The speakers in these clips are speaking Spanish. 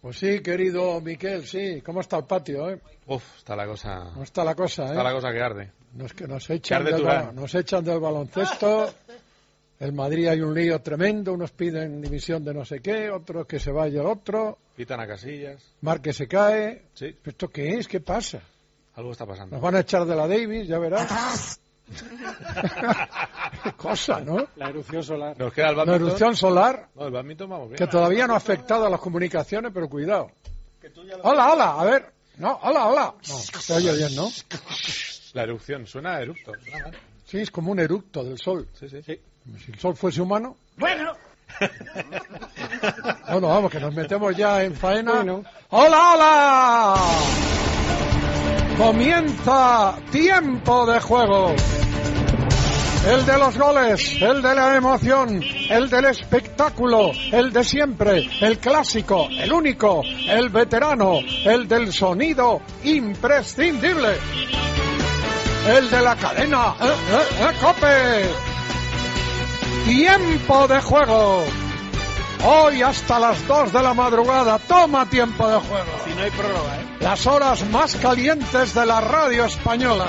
Pues sí, querido Miquel, sí. ¿Cómo está el patio, Está la cosa... No está la cosa, Está la cosa que arde. No es que nos echan del baloncesto. El Madrid hay un lío tremendo. Unos piden dimisión de no sé qué, otros que se vaya el otro. Pitan a Casillas. Márquez se cae. Sí. ¿Esto qué es? ¿Qué pasa? Algo está pasando. Nos van a echar de la Davis, ya verás. Qué cosa, ¿no? La erupción solar. Nos queda el La bádminton. erupción solar, No, el bádminton vamos bien. que todavía no ha afectado a las comunicaciones, pero cuidado. Hola, a ver. No, hola. No, se oye bien, ¿no? La erupción, suena a eructo. Sí, es como un eructo del sol. Sí. Si el sol fuese humano. Bueno. Bueno, vamos, que nos metemos ya en faena. Bueno. ¡Hola! Comienza tiempo de juego. El de los goles, el de la emoción, el del espectáculo, el de siempre, el clásico, el único, el veterano, el del sonido imprescindible. El de la cadena, ¡COPE! Tiempo de juego. Hoy hasta las 2 de la madrugada, toma tiempo de juego. Si no hay prórroga, Las horas más calientes de la radio española.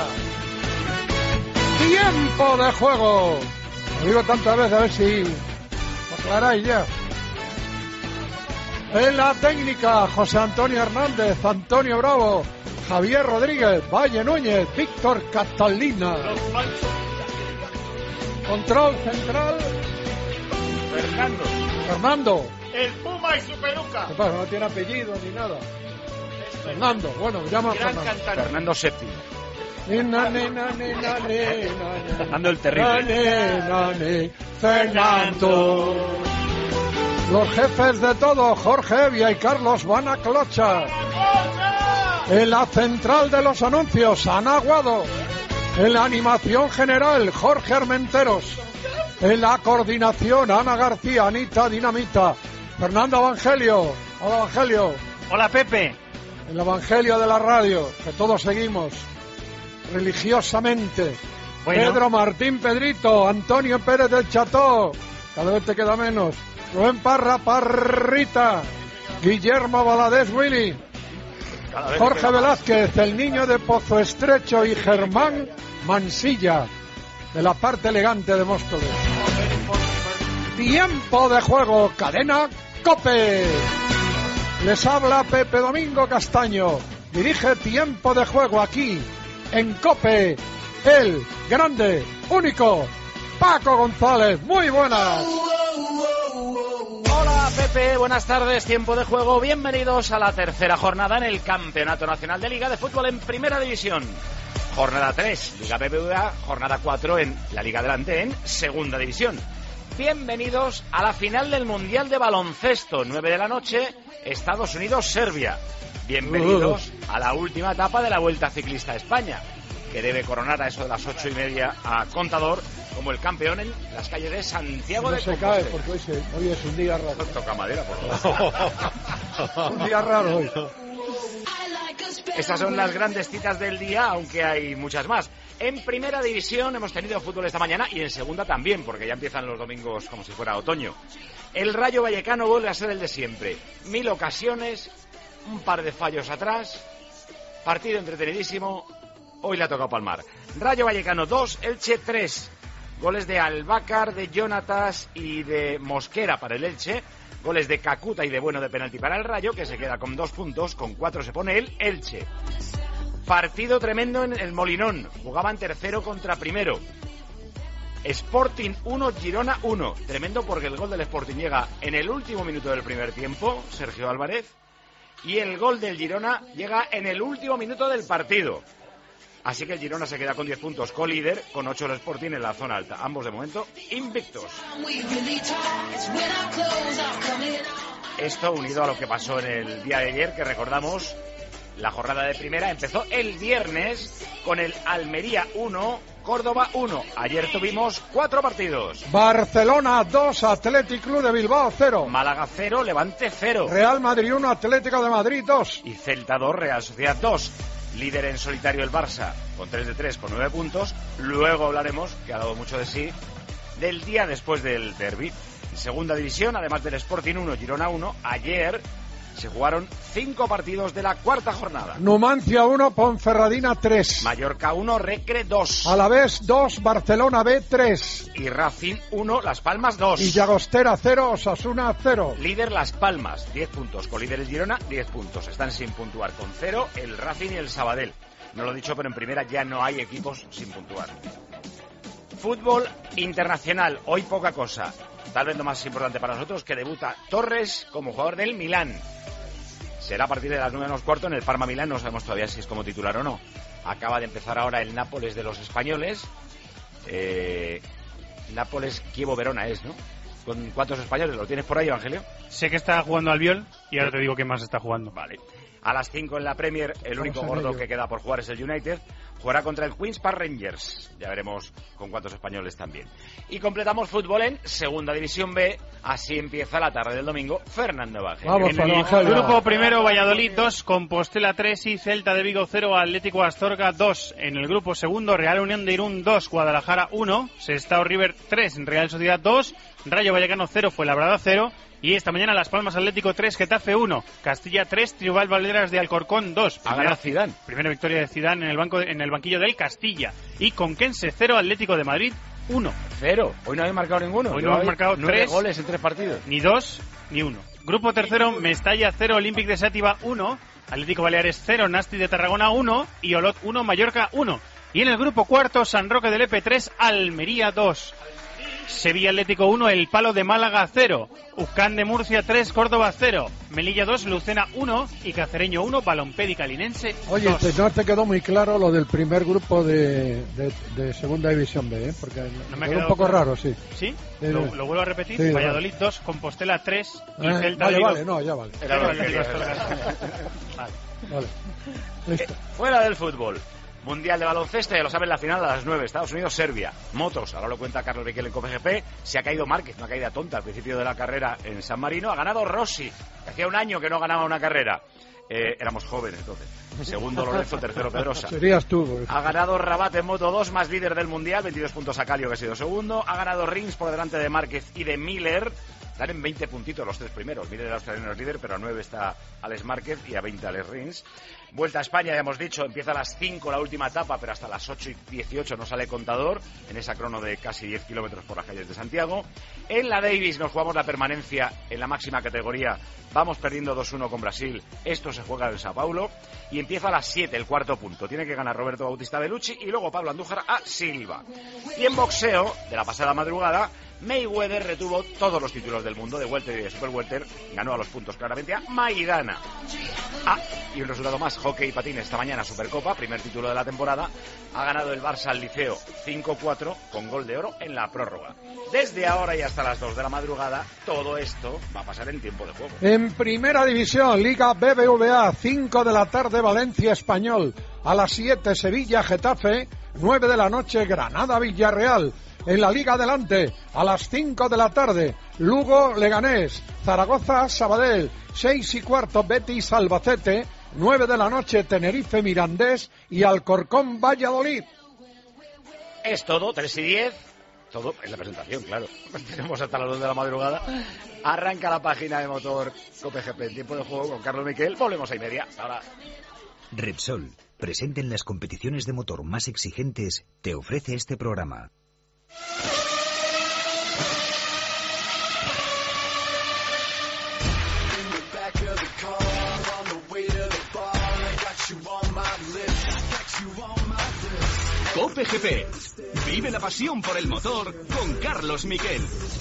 Tiempo de juego. Lo digo tantas veces, a ver si lo aclaráis ya. En la técnica, José Antonio Hernández, Antonio Bravo, Javier Rodríguez, Valle Núñez, Víctor Catalina. Control central, Fernando. El Puma y su peluca. ¿Qué pasa? No tiene apellido ni nada. Fernando, bueno, llama a Fernando. Fernando VII. Fernando el terrible. Fernando. Los jefes de todo, Jorge Evia y Carlos Van a Clocha. En la central de los anuncios, Ana Aguado. En la animación general, Jorge Armenteros. En la coordinación, Ana García, Anita Dinamita. Fernando Evangelio. Hola, Evangelio. Hola, Pepe. El Evangelio de la radio, que todos seguimos religiosamente. Bueno. Pedro Martín Pedrito, Antonio Pérez del Cható, cada vez te queda menos. Rubén Parra Parrita, Guillermo Valadez Willy, Jorge Velázquez, el niño de Pozo Estrecho y Germán Mansilla, de la parte elegante de Móstoles. Tiempo de juego, cadena COPE. Les habla Pepe Domingo Castaño. Dirige Tiempo de Juego aquí, en COPE, el grande, único, Paco González. Muy buenas. Hola Pepe, buenas tardes, Tiempo de Juego. Bienvenidos a la tercera jornada en el Campeonato Nacional de Liga de Fútbol en Primera División. Jornada 3, Liga BBVA, jornada 4 en la Liga Adelante en Segunda División. Bienvenidos a la final del Mundial de Baloncesto, 9 de la noche, Estados Unidos-Serbia. Bienvenidos a la última etapa de la Vuelta Ciclista a España, que debe coronar a eso de las 8:30 a Contador como el campeón en las calles de Santiago de Compostela. No se cae porque hoy es un día raro. Toca madera, por favor. Un día raro hoy. Estas son las grandes citas del día, aunque hay muchas más. En Primera División hemos tenido fútbol esta mañana y en Segunda también, porque ya empiezan los domingos como si fuera otoño. El Rayo Vallecano vuelve a ser el de siempre. 1000 ocasiones, un par de fallos atrás, partido entretenidísimo. Hoy le ha tocado palmar. Rayo Vallecano 2, Elche 3. Goles de Albácar, de Jonatas y de Mosquera para el Elche. Goles de Cacuta y de Bueno de penalti para el Rayo, que se queda con 2 puntos. Con 4 se pone el Elche. Partido tremendo en el Molinón. Jugaban tercero contra primero. Sporting 1, Girona 1. Tremendo porque el gol del Sporting llega en el último minuto del primer tiempo, Sergio Álvarez. Y el gol del Girona llega en el último minuto del partido. Así que el Girona se queda con 10 puntos, co-líder, con 8 el Sporting en la zona alta. Ambos de momento invictos. Esto unido a lo que pasó en el día de ayer, que recordamos, la jornada de primera empezó el viernes con el Almería 1, Córdoba 1. Ayer tuvimos 4 partidos. Barcelona 2, Athletic Club de Bilbao 0. Málaga 0, Levante 0. Real Madrid 1, Atlético de Madrid 2. Y Celta 2, Real Sociedad 2. Líder en solitario el Barça, con 3 de 3, con 9 puntos. Luego hablaremos, que ha dado mucho de sí, del día después del derbi. Segunda división, además del Sporting 1, Girona 1. Ayer Se jugaron 5 partidos de la cuarta jornada. Numancia 1, Ponferradina 3. Mallorca 1, Recre 2. Alavés 2, Barcelona B 3. Y Racing 1, Las Palmas 2. Y Llagostera 0, Osasuna 0. Líder Las Palmas, 10 puntos. Colíder el Girona, 10 puntos. Están sin puntuar con 0 el Racing y el Sabadell. No lo he dicho, pero en primera ya no hay equipos sin puntuar. Fútbol internacional, hoy poca cosa. Tal vez lo más importante para nosotros, que debuta Torres como jugador del Milán. Será a partir de las 9:15 en el Parma Milán, no sabemos todavía si es como titular o no. Acaba de empezar ahora el Nápoles de los españoles. Nápoles Chievo Verona es, ¿no? ¿Con cuántos españoles? ¿Lo tienes por ahí, Evangelio? Sé que está jugando Albiol y ahora te digo qué más está jugando. Vale. A las 5 en la Premier, el único gordo que queda por jugar es el United. Jugará contra el Queen's Park Rangers. Ya veremos con cuántos españoles también. Y completamos fútbol en Segunda División B. Así empieza la tarde del domingo. Fernando Evangelio. Vamos, En el Evangelio. grupo primero, Valladolid 2, Compostela 3 y Celta de Vigo 0, Atlético Astorga 2. En el grupo segundo, Real Unión de Irún 2, Guadalajara 1, Sestao River 3, Real Sociedad 2, Rayo Vallecano 0, Fuenlabrada 0. Y esta mañana Las Palmas Atlético 3, Getafe 1, Castilla 3, Tribal Valderas de Alcorcón 2. Ha ganado Zidane. Primera victoria de Zidane en el banquillo del Castilla. Y Conquense 0, Atlético de Madrid 1. 0. Hoy no habéis marcado ninguno. Hoy no hemos marcado 9 3 goles en 3 partidos. Ni 2, ni 1. Grupo tercero, Mestalla 0, Olympic de Sátiva 1, Atlético Baleares 0, Nasti de Tarragona 1 y Olot 1, Mallorca 1. Y en el grupo cuarto, San Roque del Epe 3, Almería 2. Sevilla Atlético 1, El Palo de Málaga 0, Ucán de Murcia 3, Córdoba 0, Melilla 2, Lucena 1 y Cacereño 1, Balompédica Linense 2. Oye, no te quedó muy claro lo del primer grupo de Segunda División B, ¿eh? Porque No me ha quedó un quedado poco claro. raro, sí. ¿Sí? Sí, ¿Lo sí. vuelvo a repetir? Sí, Valladolid 2, Compostela 3 y Celta de Vale, Vigo. vale, no, ya vale. Era lo que Atlético quería. Astorga. Vale. Vale. Listo. Fuera del fútbol. Mundial de baloncesto, ya lo saben, la final a las 9, Estados Unidos-Serbia. Motos, ahora lo cuenta Carlos Miquel en COPGP. Se ha caído Márquez, una caída tonta al principio de la carrera en San Marino. Ha ganado Rossi, que hacía un año que no ganaba una carrera. Éramos jóvenes entonces. Segundo Lorenzo, tercero Pedrosa. Serías tú. Ha ganado Rabat en Moto 2, más líder del Mundial, 22 puntos a Calio, que ha sido segundo. Ha ganado Rins por delante de Márquez y de Miller. Están en 20 puntitos los 3 primeros. Miller, el australiano, es líder, pero a 9 está Alex Márquez y a 20 Alex Rins. Vuelta a España, ya hemos dicho, empieza a las 5 la última etapa, pero hasta las 8:18 no sale contador, en esa crono de casi 10 kilómetros por las calles de Santiago. En la Davis nos jugamos la permanencia en la máxima categoría. Vamos perdiendo 2-1 con Brasil. Esto se juega en Sao Paulo. Y empieza a las 7, el cuarto punto. Tiene que ganar Roberto Bautista Bellucci y luego Pablo Andújar a Silva. Y en boxeo, de la pasada madrugada, Mayweather retuvo todos los títulos del mundo de welter y de super welter. Ganó a los puntos claramente a Maidana. Y un resultado más, hockey y patines esta mañana, Supercopa, primer título de la temporada. Ha ganado el Barça al Liceo 5-4 con gol de oro en la prórroga. Desde ahora y hasta las 2 de la madrugada, todo esto va a pasar en tiempo de juego. En Primera División, Liga BBVA, 5 de la tarde, Valencia Español. A las 7, Sevilla Getafe. 9 de la noche, Granada Villarreal. En la Liga Adelante, a las 5 de la tarde, Lugo Leganés. Zaragoza Sabadell. 6:15, Betis Albacete. 9 de la noche, Tenerife Mirandés y Alcorcón Valladolid. Es todo, 3:10. Todo en la presentación, claro. Tenemos hasta las 2 de la madrugada. Arranca la página de motor COPGP en tiempo de juego con Carlos Miquel. Volvemos a 1:30. Hasta ahora. Repsol, presente en las competiciones de motor más exigentes, te ofrece este programa. COPGP. Vive la pasión por el motor con Carlos Miquel.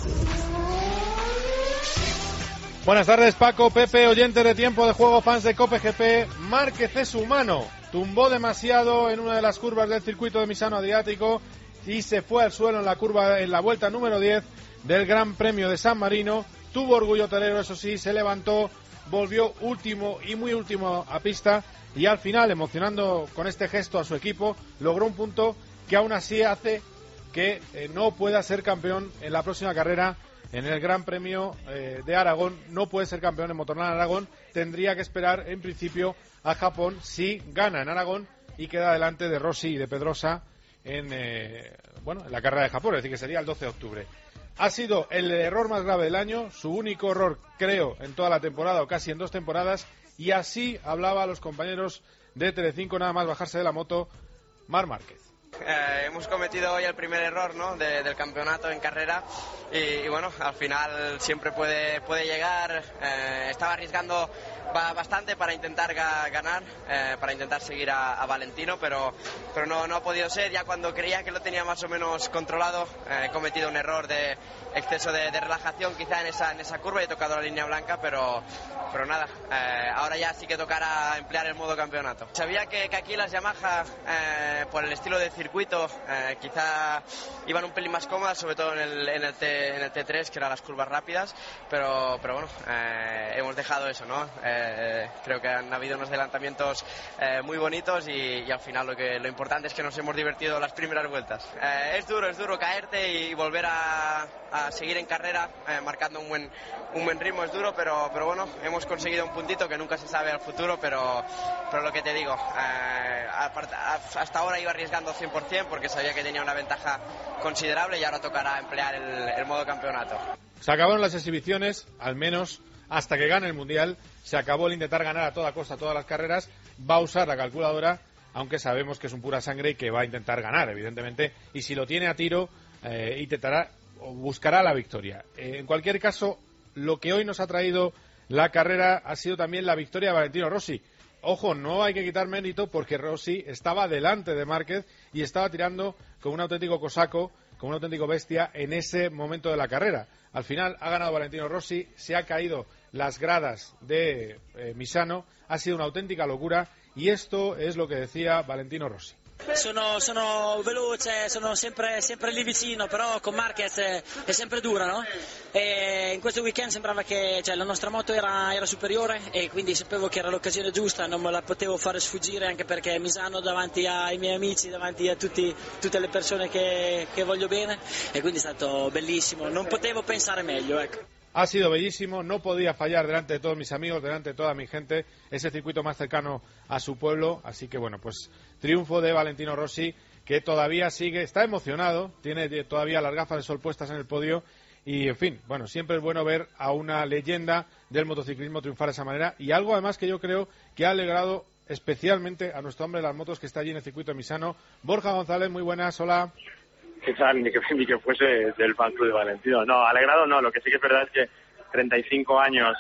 Buenas tardes, Paco, Pepe, oyentes de Tiempo de Juego, fans de COPGP. Márquez es humano. Tumbó demasiado en una de las curvas del circuito de Misano Adriático y se fue al suelo en la vuelta número 10 del Gran Premio de San Marino. Tuvo orgullo hotelero, eso sí, se levantó, volvió último y muy último a pista y al final, emocionando con este gesto a su equipo, logró un punto que aún así hace que no pueda ser campeón en la próxima carrera en el Gran Premio de Aragón. No puede ser campeón en Motorland Aragón, tendría que esperar en principio a Japón si gana en Aragón y queda delante de Rossi y de Pedrosa en la carrera de Japón, es decir, que sería el 12 de octubre. Ha sido el error más grave del año, su único error, creo, en toda la temporada o casi en 2 temporadas, y así hablaba a los compañeros de Telecinco nada más bajarse de la moto Marc Márquez. Hemos cometido hoy el primer error, ¿no?, del campeonato en carrera y bueno, al final siempre puede llegar. Estaba arriesgando bastante para intentar ganar, para intentar seguir a Valentino, pero no ha podido ser. Ya cuando creía que lo tenía más o menos controlado, he cometido un error de exceso de relajación quizá en esa curva y he tocado la línea blanca, pero nada, ahora ya sí que tocará emplear el modo campeonato. Sabía que aquí las Yamaha, por el estilo de circuito, quizá iban un pelín más cómodas, sobre todo en el T3, que eran las curvas rápidas, pero bueno, hemos dejado eso, ¿no? Creo que han habido unos adelantamientos muy bonitos y al final lo importante es que nos hemos divertido las primeras vueltas. Es duro caerte y volver a seguir en carrera marcando un buen ritmo, es duro, pero bueno, hemos conseguido un puntito que nunca se sabe al futuro, pero lo que te digo, hasta ahora iba arriesgando 100% porque sabía que tenía una ventaja considerable y ahora tocará emplear el modo campeonato. Se acabaron las exhibiciones, al menos hasta que gane el Mundial. Se acabó el intentar ganar a toda costa todas las carreras. Va a usar la calculadora, aunque sabemos que es un pura sangre y que va a intentar ganar, evidentemente, y si lo tiene a tiro, intentará o buscará la victoria. En cualquier caso, lo que hoy nos ha traído la carrera ha sido también la victoria de Valentino Rossi. Ojo, no hay que quitar mérito porque Rossi estaba delante de Márquez y estaba tirando como un auténtico cosaco, como un auténtico bestia en ese momento de la carrera. Al final ha ganado Valentino Rossi, se ha caído las gradas de Misano, ha sido una auténtica locura y esto es lo que decía Valentino Rossi. Sono veloce, sono sempre lì vicino, però con Marquez è sempre dura, no? E in questo weekend sembrava che la nostra moto era superiore e quindi sapevo che era l'occasione giusta, non me la potevo fare sfuggire anche perché Misano davanti ai miei amici, davanti a tutte le persone che voglio bene e quindi è stato bellissimo, non potevo pensare meglio, ecco. Ha sido bellísimo, no podía fallar delante de todos mis amigos, delante de toda mi gente, ese circuito más cercano a su pueblo, así que bueno, pues triunfo de Valentino Rossi, que todavía sigue, está emocionado, tiene todavía las gafas de sol puestas en el podio y en fin, bueno, siempre es bueno ver a una leyenda del motociclismo triunfar de esa manera y algo además que yo creo que ha alegrado especialmente a nuestro hombre de las motos que está allí en el circuito de Misano. Borja González, muy buenas, hola. ¿Qué tal? Ni que fuese del fan club de Valentino. No, alegrado no. Lo que sí que es verdad es que 35 años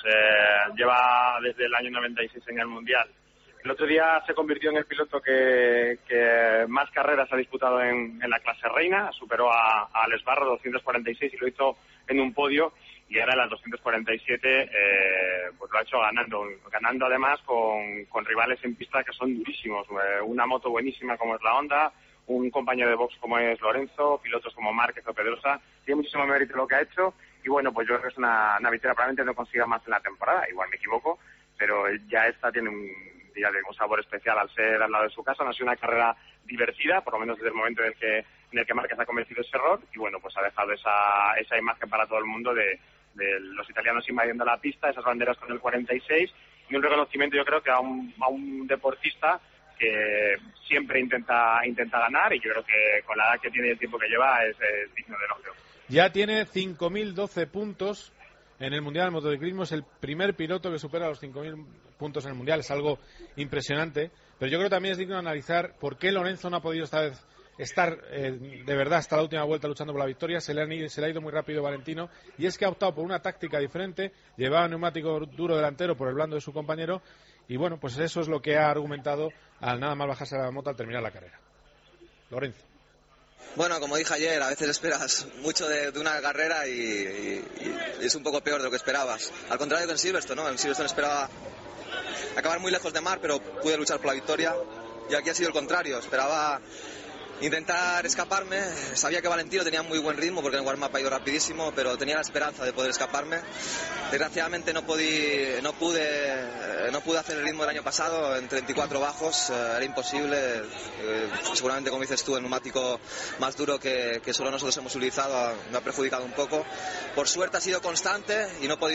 lleva desde el año 96 en el Mundial. El otro día se convirtió en el piloto que más carreras ha disputado en la clase reina. Superó a Alex Barro, 246, y lo hizo en un podio. Y ahora en las 247 pues lo ha hecho ganando además con rivales en pista que son durísimos. Una moto buenísima como es la Honda, un compañero de box como es Lorenzo, pilotos como Márquez o Pedrosa. Tiene muchísimo mérito lo que ha hecho y bueno, pues yo creo que es una victoria, probablemente no consiga más en la temporada, igual me equivoco, pero ya esta tiene un sabor especial al ser al lado de su casa. No ha sido una carrera divertida, por lo menos desde el momento en el que Márquez ha cometido ese error y bueno, pues ha dejado esa imagen para todo el mundo de los italianos invadiendo la pista, esas banderas con el 46 y un reconocimiento yo creo que a un deportista que siempre intenta ganar y yo creo que con la edad que tiene y el tiempo que lleva es digno de elogio. Ya tiene 5.012 puntos en el Mundial de Motociclismo, es el primer piloto que supera los 5.000 puntos en el Mundial, es algo impresionante, pero yo creo que también es digno de analizar por qué Lorenzo no ha podido esta vez estar de verdad hasta la última vuelta luchando por la victoria. Se le ha ido muy rápido Valentino y es que ha optado por una táctica diferente, llevaba neumático duro delantero por el blando de su compañero y bueno, pues eso es lo que ha argumentado al nada más bajarse la moto al terminar la carrera. Lorenzo. Bueno, como dije ayer, a veces esperas mucho de una carrera y es un poco peor de lo que esperabas. Al contrario que en Silverstone, ¿no? En Silverstone esperaba acabar muy lejos de Marc, pero pude luchar por la victoria. Y aquí ha sido el contrario, esperaba intentar escaparme. Sabía que Valentino tenía muy buen ritmo porque en el warm-up ha ido rapidísimo, pero tenía la esperanza de poder escaparme. Desgraciadamente no pude hacer el ritmo del año pasado en 34 bajos, era imposible. Seguramente, como dices tú, el neumático más duro que solo nosotros hemos utilizado me ha perjudicado un poco. Por suerte ha sido constante y no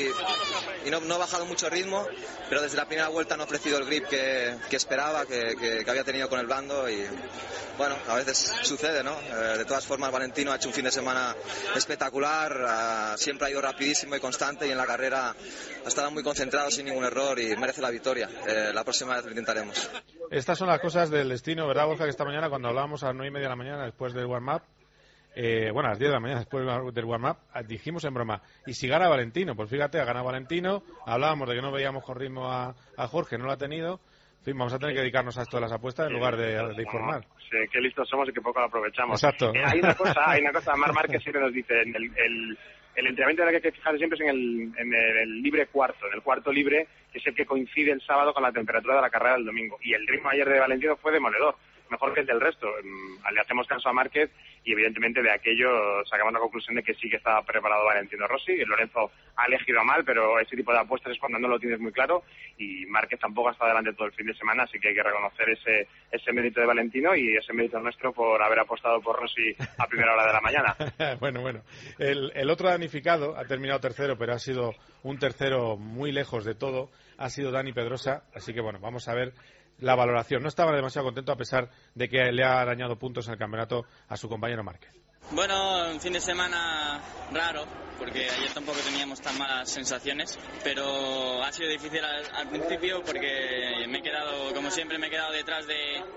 he bajado mucho ritmo, pero desde la primera vuelta no he ofrecido el grip que esperaba, que había tenido con el blando y bueno, a veces sucede, ¿no? De todas formas, Valentino ha hecho un fin de semana espectacular, siempre ha ido rapidísimo y constante, y en la carrera ha estado muy concentrado sin ningún error y merece la victoria. La próxima vez lo intentaremos. Estas son las cosas del destino, ¿verdad, Borja? Que esta mañana, cuando hablábamos a las 9:30 de la mañana, después del warm-up, a las 10 de la mañana, después del warm-up, dijimos en broma, ¿y si gana Valentino? Pues fíjate, ha ganado Valentino, hablábamos de que no veíamos con ritmo a Jorge, no lo ha tenido. En fin, vamos a tener que dedicarnos a esto de las apuestas en lugar de informar. Sí, qué listos somos y qué poco lo aprovechamos. Exacto. Hay una cosa, Marc Márquez siempre nos dice, el entrenamiento en el que hay que fijarse siempre es en el libre cuarto, en el cuarto libre, que es el que coincide el sábado con la temperatura de la carrera del domingo. Y el ritmo ayer de Valentino fue demoledor, mejor que el del resto. Le hacemos caso a Márquez y evidentemente de aquello sacamos la conclusión de que sí que estaba preparado Valentino Rossi. El Lorenzo ha elegido mal, pero ese tipo de apuestas es cuando no lo tienes muy claro, y Márquez tampoco ha estado delante todo el fin de semana, así que hay que reconocer ese mérito de Valentino y ese mérito nuestro por haber apostado por Rossi a primera hora de la mañana. Bueno. El otro damnificado ha terminado tercero, pero ha sido un tercero muy lejos de todo, ha sido Dani Pedrosa, así que bueno, vamos a ver la valoración. No estaba demasiado contento a pesar de que le ha arañado puntos en el campeonato a su compañero Márquez. Bueno, un fin de semana raro, porque ayer tampoco teníamos tan malas sensaciones, pero ha sido difícil al principio porque me he quedado, como siempre, detrás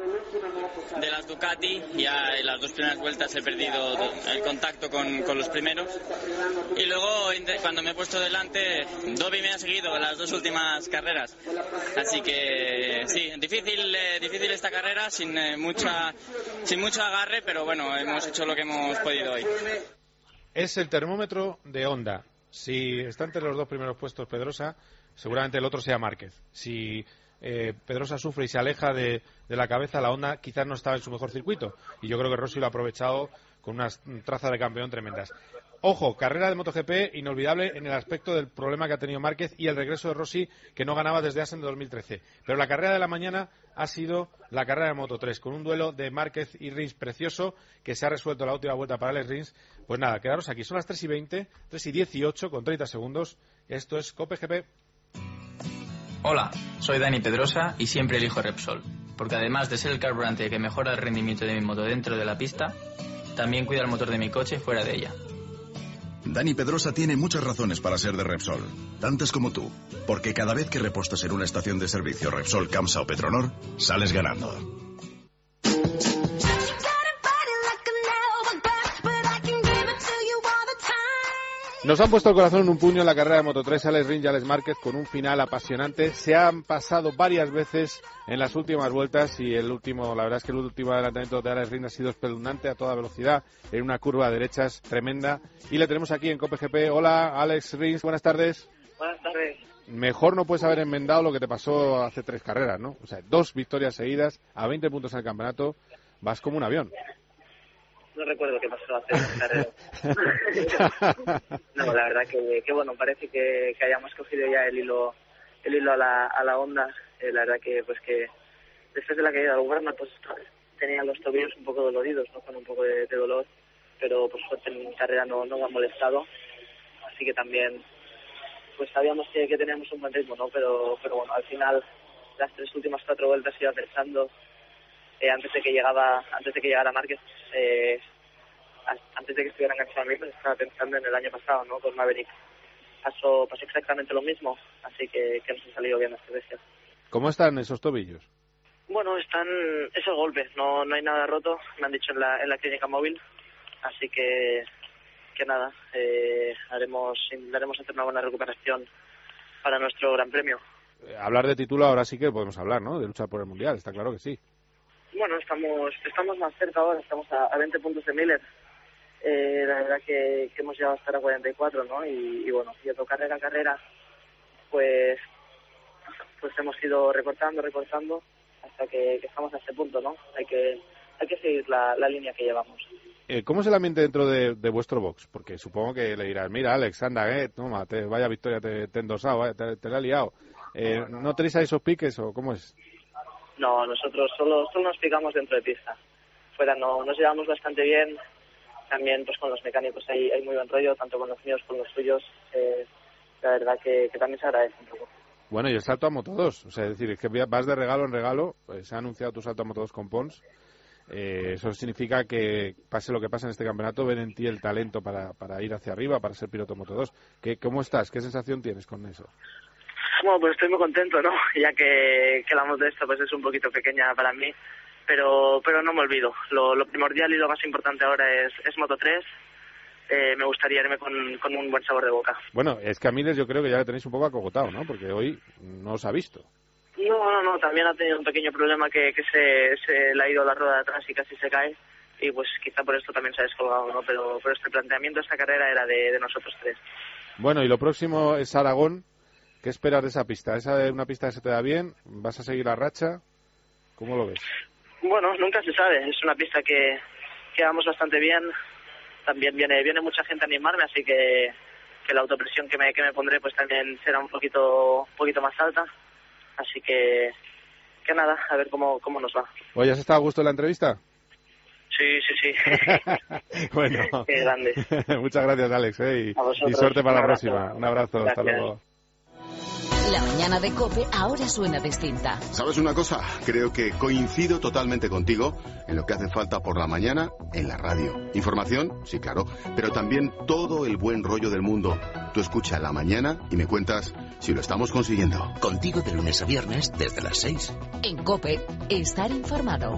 de las Ducati. Ya en las dos primeras vueltas he perdido el contacto con los primeros, y luego cuando me he puesto delante, Dobby me ha seguido en las dos últimas carreras, así que sí, difícil esta carrera, sin mucho agarre, pero bueno, hemos hecho lo que hemos podido hoy. Es el termómetro de Honda. Si está entre los dos primeros puestos Pedrosa, seguramente el otro sea Márquez. Si Pedrosa sufre y se aleja de la cabeza, la Honda quizás no estaba en su mejor circuito. Y yo creo que Rossi lo ha aprovechado con unas trazas de campeón tremendas. Ojo, carrera de MotoGP inolvidable en el aspecto del problema que ha tenido Márquez y el regreso de Rossi, que no ganaba desde Assen de 2013. Pero la carrera de la mañana ha sido la carrera de Moto3, con un duelo de Márquez y Rins precioso, que se ha resuelto la última vuelta para Alex Rins. Pues nada, quedaros aquí. Son las 3:20, 3:18, con 30 segundos. Esto es Cope GP. Hola, soy Dani Pedrosa y siempre elijo Repsol, porque además de ser el carburante que mejora el rendimiento de mi moto dentro de la pista, también cuida el motor de mi coche fuera de ella. Dani Pedrosa tiene muchas razones para ser de Repsol, tantas como tú, porque cada vez que repostas en una estación de servicio Repsol, Camsa o Petronor, sales ganando. Nos han puesto el corazón en un puño en la carrera de Moto3, Alex Rins y Alex Márquez, con un final apasionante. Se han pasado varias veces en las últimas vueltas y la verdad es que el último adelantamiento de Alex Rins ha sido espeluznante a toda velocidad en una curva a derechas tremenda. Y le tenemos aquí en Cope GP. Hola, Alex Rins, buenas tardes. Buenas tardes. Mejor no puedes haber enmendado lo que te pasó hace 3 carreras, ¿no? O sea, 2 victorias seguidas, a 20 puntos en el campeonato, vas como un avión. No recuerdo qué pasó hace carrera. No, la verdad que bueno, parece que hayamos cogido ya el hilo a la Honda. La verdad que después de la caída del Warner, pues tenía los tobillos un poco doloridos, ¿no? Con un poco de dolor, pero por suerte en carrera no me ha molestado. Así que también pues sabíamos que teníamos un buen ritmo, ¿no? Pero bueno, al final las 3 últimas 4 vueltas iba pensando antes de que llegara Márquez, antes de que estuviera enganchado a mí, pues estaba pensando en el año pasado, ¿no? Con Maverick pasó exactamente lo mismo, así que nos ha salido bien la estrategia. ¿Cómo están esos tobillos? Bueno, es el golpe, no hay nada roto, me han dicho en la clínica móvil, así que nada, intentaremos hacer una buena recuperación para nuestro Gran Premio. Hablar de título ahora sí que podemos hablar, ¿no? De luchar por el Mundial, está claro que sí. Bueno, estamos más cerca ahora, estamos a 20 puntos de Miller. La verdad que hemos llegado a estar a 44, ¿no? Y bueno, yendo carrera a carrera, pues hemos ido recortando hasta que estamos a este punto, ¿no? Hay que seguir la línea que llevamos. ¿Cómo es el ambiente dentro de vuestro box? Porque supongo que le dirás, mira, Alex, anda, toma, vaya victoria, te he endosado, te la he liado. ¿No tenéis ahí esos piques o cómo es? No, nosotros solo nos picamos dentro de pista. Fuera nos llevamos bastante bien. También pues con los mecánicos hay muy buen rollo, tanto con los míos como con los suyos. La verdad que también se agradece un poco. Bueno, y el salto a Moto2, o sea, es decir, es que vas de regalo en regalo, pues se ha anunciado tu salto a Moto2 con Pons. eso significa que, pase lo que pase en este campeonato, ven en ti el talento para ir hacia arriba, para ser piloto Moto2. ¿Cómo estás? ¿Qué sensación tienes con eso? Bueno, pues estoy muy contento, ¿no? Ya que la moto esta pues es un poquito pequeña para mí, pero no me olvido. Lo primordial y lo más importante ahora es Moto3. Me gustaría irme con un buen sabor de boca. Bueno, es que a Miller yo creo que ya le tenéis un poco acogotado, ¿no? Porque hoy no os ha visto. No, también ha tenido un pequeño problema que se le ha ido la rueda de atrás y casi se cae, y pues quizá por esto también se ha descolgado, ¿no? Pero este planteamiento, esta carrera era de nosotros tres. Bueno, y lo próximo es Aragón. ¿Qué esperas de esa pista? ¿Esa es una pista que se te da bien? ¿Vas a seguir la racha? ¿Cómo lo ves? Bueno, nunca se sabe. Es una pista que vamos bastante bien. También viene mucha gente a animarme, así que la autopresión que me pondré pues también será un poquito más alta. Así que nada, a ver cómo nos va. Oye, ¿has estado a gusto en la entrevista? Sí. Bueno, qué grande. Muchas gracias, Alex, y suerte para la próxima. Un abrazo, gracias. Hasta luego. La mañana de COPE ahora suena distinta. ¿Sabes una cosa? Creo que coincido totalmente contigo en lo que hace falta por la mañana en la radio. Información, sí, claro, pero también todo el buen rollo del mundo. Tú escucha La Mañana y me cuentas si lo estamos consiguiendo. Contigo de lunes a viernes desde las 6. En COPE, estar informado.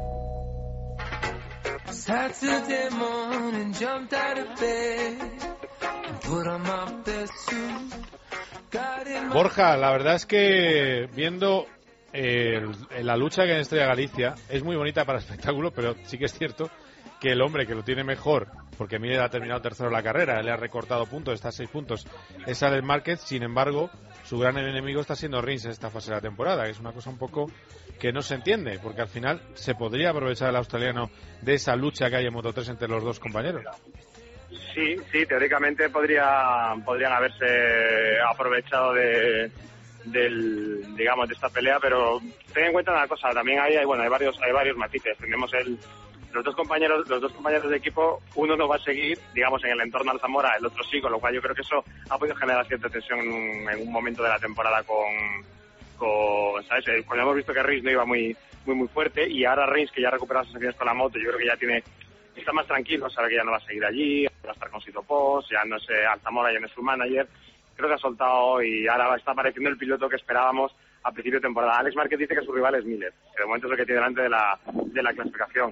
Saturday morning, jumped out of bed and put on my best suit. Borja, la verdad es que viendo la lucha que hay en Estrella Galicia es muy bonita para el espectáculo, pero sí que es cierto que el hombre que lo tiene mejor, porque Miller ha terminado tercero en la carrera, le ha recortado puntos, está a 6 puntos, es Alex Márquez. Sin embargo, su gran enemigo está siendo Rins en esta fase de la temporada, que es una cosa un poco que no se entiende, porque al final se podría aprovechar el australiano de esa lucha que hay en Moto3 entre los dos compañeros. Sí, teóricamente podrían haberse aprovechado de esta pelea, pero ten en cuenta una cosa, también hay varios matices. Tenemos los dos compañeros de equipo, uno no va a seguir, digamos, en el entorno al Zamora, el otro sí, con lo cual yo creo que eso ha podido generar cierta tensión en un momento de la temporada ¿sabes? Cuando hemos visto que Rins no iba muy fuerte, y ahora Rins, que ya ha recuperado sus sensaciones con la moto, yo creo que ya está más tranquilo, sabe que ya no va a seguir allí, va a estar con Sito Post, ya no es Altamora, ya no es su manager. Creo que ha soltado y ahora está apareciendo el piloto que esperábamos a principio de temporada. Alex Márquez dice que su rival es Miller, que de momento es lo que tiene delante de la clasificación.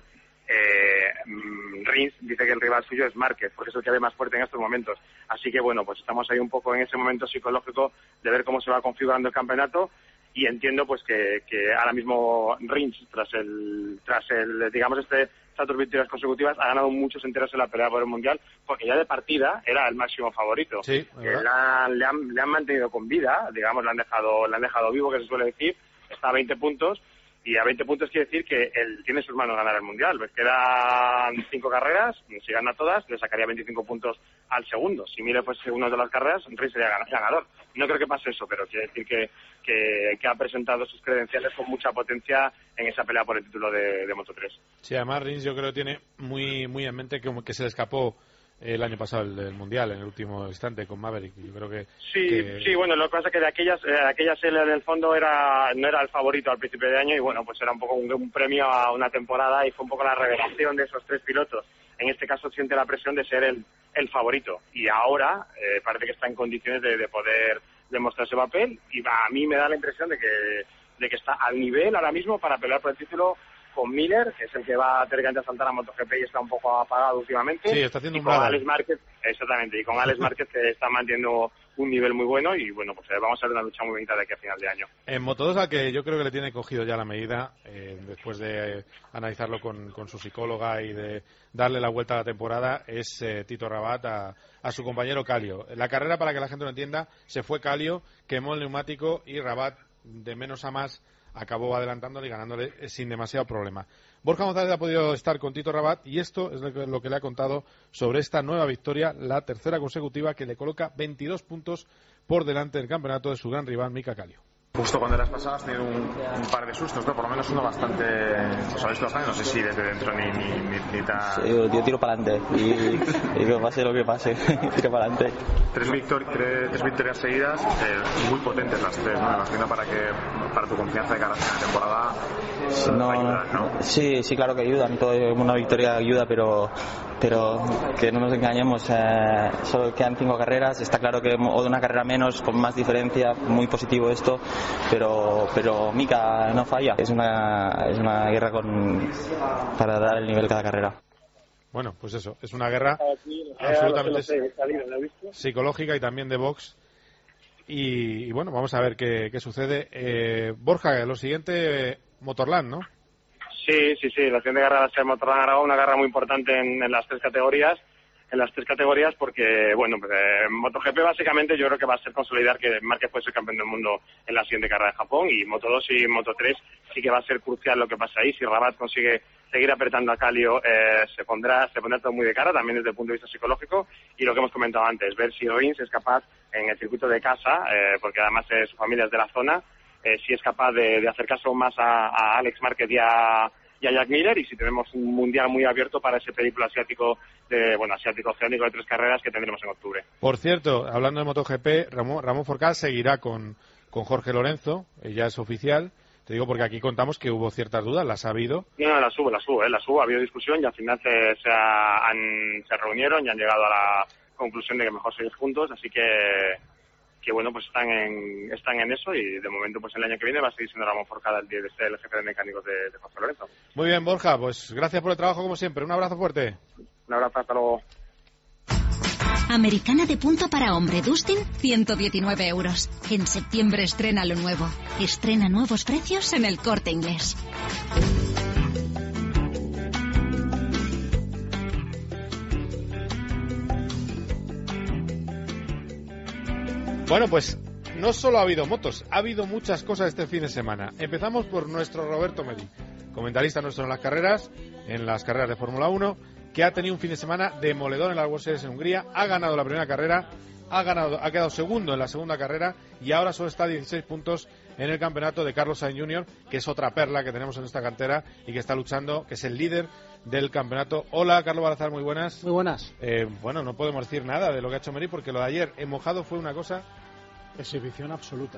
Rins dice que el rival suyo es Márquez, porque es el que ve más fuerte en estos momentos. Así que bueno, pues estamos ahí un poco en ese momento psicológico de ver cómo se va configurando el campeonato, y entiendo pues que ahora mismo Rins, tras el digamos estas 2 victorias consecutivas, ha ganado muchos enteros en la pelea por el mundial, porque ya de partida era el máximo favorito. Sí, le han mantenido con vida, digamos, le han dejado vivo, que se suele decir. Está a 20 puntos, y a 20 puntos quiere decir que él tiene en sus manos ganar el mundial. Pues quedan 5 carreras, si gana todas le sacaría 25 puntos al segundo. Si Miller fuese uno de las carreras, Rins sería ganador. No creo que pase eso, pero quiere decir que ha presentado sus credenciales con mucha potencia en esa pelea por el título de Moto3. Sí, además Rins yo creo que tiene muy en mente que se le escapó el año pasado el mundial en el último instante con Maverick. Yo creo que sí, bueno, lo que pasa es que de aquellas él en el fondo no era el favorito al principio de año, y bueno, pues era un poco un premio a una temporada, y fue un poco la revelación de esos 3 pilotos. En este caso siente la presión de ser el favorito, y ahora parece que está en condiciones de poder demostrar ese papel, y a mí me da la impresión de que está al nivel ahora mismo para pelear por el título con Miller, que es el que va teóricamente a saltar a MotoGP y está un poco apagado últimamente. Sí, está haciendo un con Alex Márquez, exactamente, y con Alex Márquez, que está manteniendo un nivel muy bueno, y bueno, pues vamos a ver una lucha muy bonita de aquí a final de año. En Moto2, al que yo creo que le tiene cogido ya la medida, después de analizarlo con su psicóloga y de darle la vuelta a la temporada, es Tito Rabat a su compañero Kallio. La carrera, para que la gente lo entienda, se fue Kallio, quemó el neumático, y Rabat, de menos a más, acabó adelantándole y ganándole sin demasiado problema. Borja González ha podido estar con Tito Rabat, y esto es lo que le ha contado sobre esta nueva victoria, la 3ª consecutiva, que le coloca 22 puntos por delante del campeonato de su gran rival Mika Kallio. Justo cuando las pasabas has tenido un par de sustos, ¿no? Por lo menos uno bastante... ¿Os habéis bastante? No sé si desde dentro ni tan... Sí, yo tiro para adelante y que pase lo que pase, tiro para adelante. Tres victorias seguidas, muy potentes las tres, ¿no? Me imagino para tu confianza de cara a la temporada ayudan, ¿no? Sí, claro que ayudan, una victoria ayuda, pero que no nos engañemos, solo quedan 5 carreras, está claro que o de una carrera menos, con más diferencia, muy positivo esto, pero Mika no falla, es una guerra para dar el nivel cada carrera. Bueno, pues eso, es una guerra absolutamente psicológica y también de box. Y bueno, vamos a ver qué sucede. Borja, lo siguiente, Motorland, ¿no? Sí, la siguiente carrera va a ser Motorland Aragón, una carrera muy importante en las tres categorías. Porque, bueno, pues, MotoGP básicamente yo creo que va a ser consolidar que Márquez puede ser campeón del mundo en la siguiente carrera de Japón, y Moto2 y Moto3 sí que va a ser crucial lo que pasa ahí. Si Rabat consigue seguir apretando a Kallio, se pondrá todo muy de cara, también desde el punto de vista psicológico, y lo que hemos comentado antes, ver si Rins es capaz en el circuito de casa, porque además su familia es de la zona, si es capaz de acercarse aún más a Alex Márquez y a Jack Miller, y si tenemos un mundial muy abierto para ese periplo asiático-oceánico de 3 carreras que tendremos en octubre. Por cierto, hablando de MotoGP, Ramón Forcada seguirá con Jorge Lorenzo, ya es oficial. Te digo porque aquí contamos que hubo ciertas dudas, ¿las ha habido? No, las hubo, ha habido discusión y al final se reunieron y han llegado a la conclusión de que mejor seguir juntos, así que bueno, pues están en eso, y de momento pues el año que viene va a seguir siendo Ramón Forcada el jefe de mecánicos de Jorge Lorenzo. Muy bien, Borja, pues gracias por el trabajo como siempre, un abrazo fuerte. Un abrazo, hasta luego. Americana de punto para hombre Dustin, 119 euros. En septiembre estrena lo nuevo. Estrena nuevos precios en El Corte Inglés. Bueno, pues no solo ha habido motos, ha habido muchas cosas este fin de semana. Empezamos por nuestro Roberto Meri, comentarista nuestro en las carreras de Fórmula 1, que ha tenido un fin de semana demoledor en las World Series en Hungría, ha ganado la primera carrera, ha quedado segundo en la segunda carrera y ahora solo está a 16 puntos en el campeonato de Carlos Sainz Jr., que es otra perla que tenemos en esta cantera y que está luchando, que es el líder del campeonato. Hola, Carlos Balazar, muy buenas. Muy buenas. Bueno, no podemos decir nada de lo que ha hecho Meri, porque lo de ayer en mojado fue una cosa... Exhibición absoluta.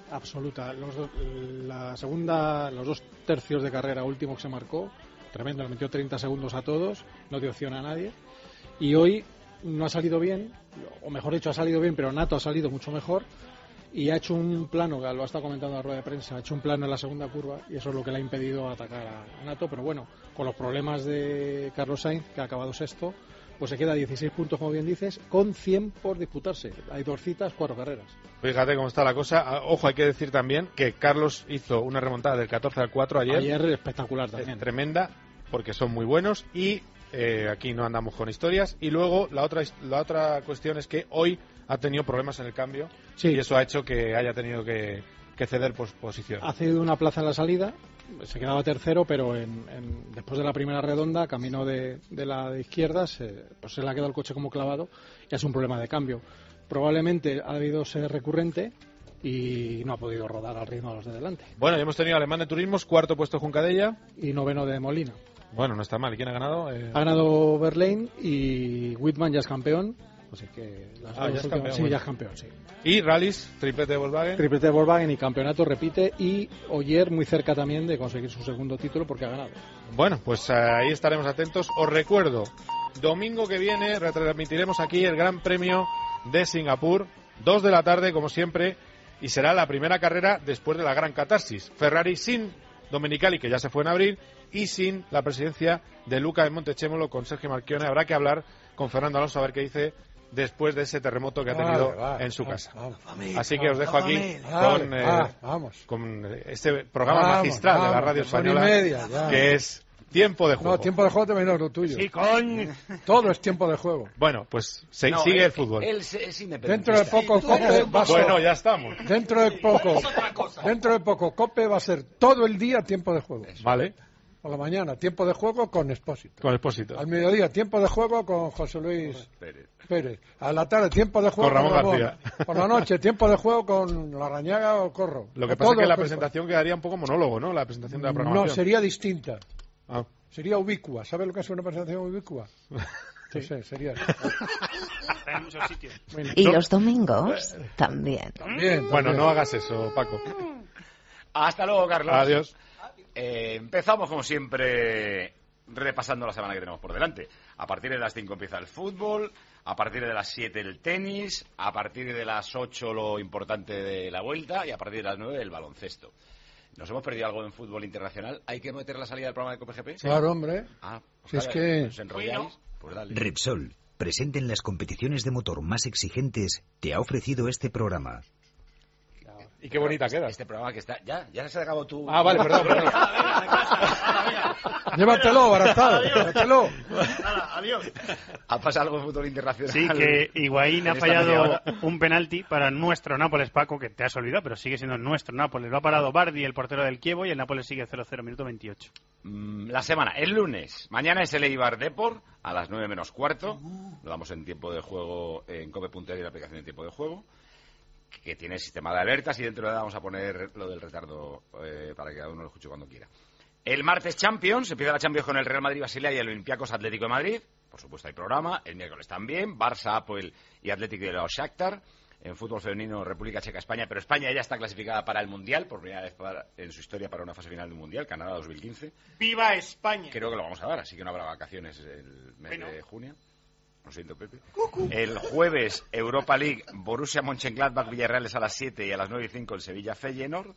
Los 2 tercios de carrera último que se marcó, tremendo, le metió 30 segundos a todos, no dio opción a nadie. Y hoy no ha salido bien, o mejor dicho, ha salido bien, pero Nato ha salido mucho mejor, y ha hecho un plano, que lo ha estado comentando en la rueda de prensa, ha hecho un plano en la segunda curva, y eso es lo que le ha impedido atacar a Nato. Pero bueno, con los problemas de Carlos Sainz, que ha acabado sexto, pues se queda a 16 puntos, como bien dices, con 100 por disputarse. Hay 2 citas, 4 carreras. Fíjate cómo está la cosa. Ojo, hay que decir también que Carlos hizo una remontada del 14 al 4 ayer. Ayer espectacular también. Es tremenda, porque son muy buenos y aquí no andamos con historias. Y luego la otra cuestión es que hoy ha tenido problemas en el cambio, sí, y eso ha hecho que haya tenido que ceder posición. Ha cedido una plaza en la salida, se quedaba tercero, pero después de la primera redonda, camino de la de izquierda, se le ha quedado el coche como clavado y es un problema de cambio. Probablemente ha debido ser recurrente y no ha podido rodar al ritmo de los de delante. Bueno, ya hemos tenido Alemán de Turismos, 4º puesto Juncadella. Y 9º de Molina. Bueno, no está mal. ¿Y quién ha ganado? Ha ganado Verlaine y Whitman ya es campeón. O sea que ya es campeón. Sí, ya es campeón, sí. Y rallies, triplete de Volkswagen. Triplete de Volkswagen y campeonato repite, y Ogier muy cerca también de conseguir su segundo título porque ha ganado. Bueno, pues ahí estaremos atentos. Os recuerdo, domingo que viene retransmitiremos aquí el Gran Premio de Singapur, 2 de la tarde como siempre, y será la primera carrera después de la gran catarsis. Ferrari sin Domenicali, que ya se fue en abril, y sin la presidencia de Luca en Montechémolo con Sergio Marchionne. Habrá que hablar con Fernando Alonso a ver qué dice después de ese terremoto que ha tenido en su casa. Así que os dejo aquí con este programa magistral de la radio española, que es Tiempo de Juego. No, Tiempo de Juego también es lo tuyo. Sí, coño. Todo es Tiempo de Juego. Bueno, pues sigue el fútbol. Él es independiente. Dentro de poco Cope va a ser... Bueno, ya estamos. Dentro de poco Cope va a ser todo el día Tiempo de Juego. Vale. Por la mañana, tiempo de juego con Expósito. Con Expósito. Al mediodía, tiempo de juego con José Luis Pérez. A la tarde, tiempo de juego con Ramón García. Por la noche, tiempo de juego con Larrañaga o Corro. Lo que pasa es que la presentación quedaría un poco monólogo, ¿no? La presentación de la programación. No, sería distinta. Ah. Sería ubicua. ¿Sabes lo que es una presentación ubicua? Sí, sería. Está en muchos sitios. Y los domingos también. Bueno, no hagas eso, Paco. Hasta luego, Carlos. Adiós. Empezamos, como siempre, repasando la semana que tenemos por delante. A partir de las 5 empieza el fútbol, a partir de las 7 el tenis, a partir de las 8 lo importante de la vuelta y a partir de las 9 el baloncesto. ¿Nos hemos perdido algo en fútbol internacional? ¿Hay que meter la salida del programa de Cope GP? Claro, hombre. Pues si es que... ¿Os enrolláis? Pues dale. Repsol, presente en las competiciones de motor más exigentes, te ha ofrecido este programa. Y qué bonita queda. Este programa que está... Ya se acabó tu... Vale, perdón. Llévatelo, Barazal, llévatelo. Nada, adiós. Ha pasado algo en fútbol internacional. Sí, que Higuaín ha fallado un penalti para nuestro Nápoles, Paco, que te has olvidado, pero sigue siendo nuestro Nápoles. Lo ha parado Bardi, el portero del Chievo, y el Nápoles sigue 0-0, minuto 28. La semana, el lunes. Mañana es el Eibar Depor, a las 9 menos cuarto. Lo damos en tiempo de juego en cope.es y la aplicación de tiempo de juego, que tiene sistema de alertas, y dentro de vamos a poner lo del retardo para que cada uno lo escuche cuando quiera. El martes Champions, empieza la Champions con el Real Madrid Basilea y el Olympiacos Atlético de Madrid. Por supuesto hay programa. El miércoles también, Barça, Apoel y Atlético de Shakhtar. En fútbol femenino, República Checa, España. Pero España ya está clasificada para el Mundial, por primera vez en su historia para una fase final del Mundial, Canadá 2015. ¡Viva España! Creo que lo vamos a dar, así que no habrá vacaciones el mes de junio. Lo siento, Pepe. El jueves, Europa League, Borussia Mönchengladbach, Villarreal es a las 7 y a las 9:05 el Sevilla Feyenoord.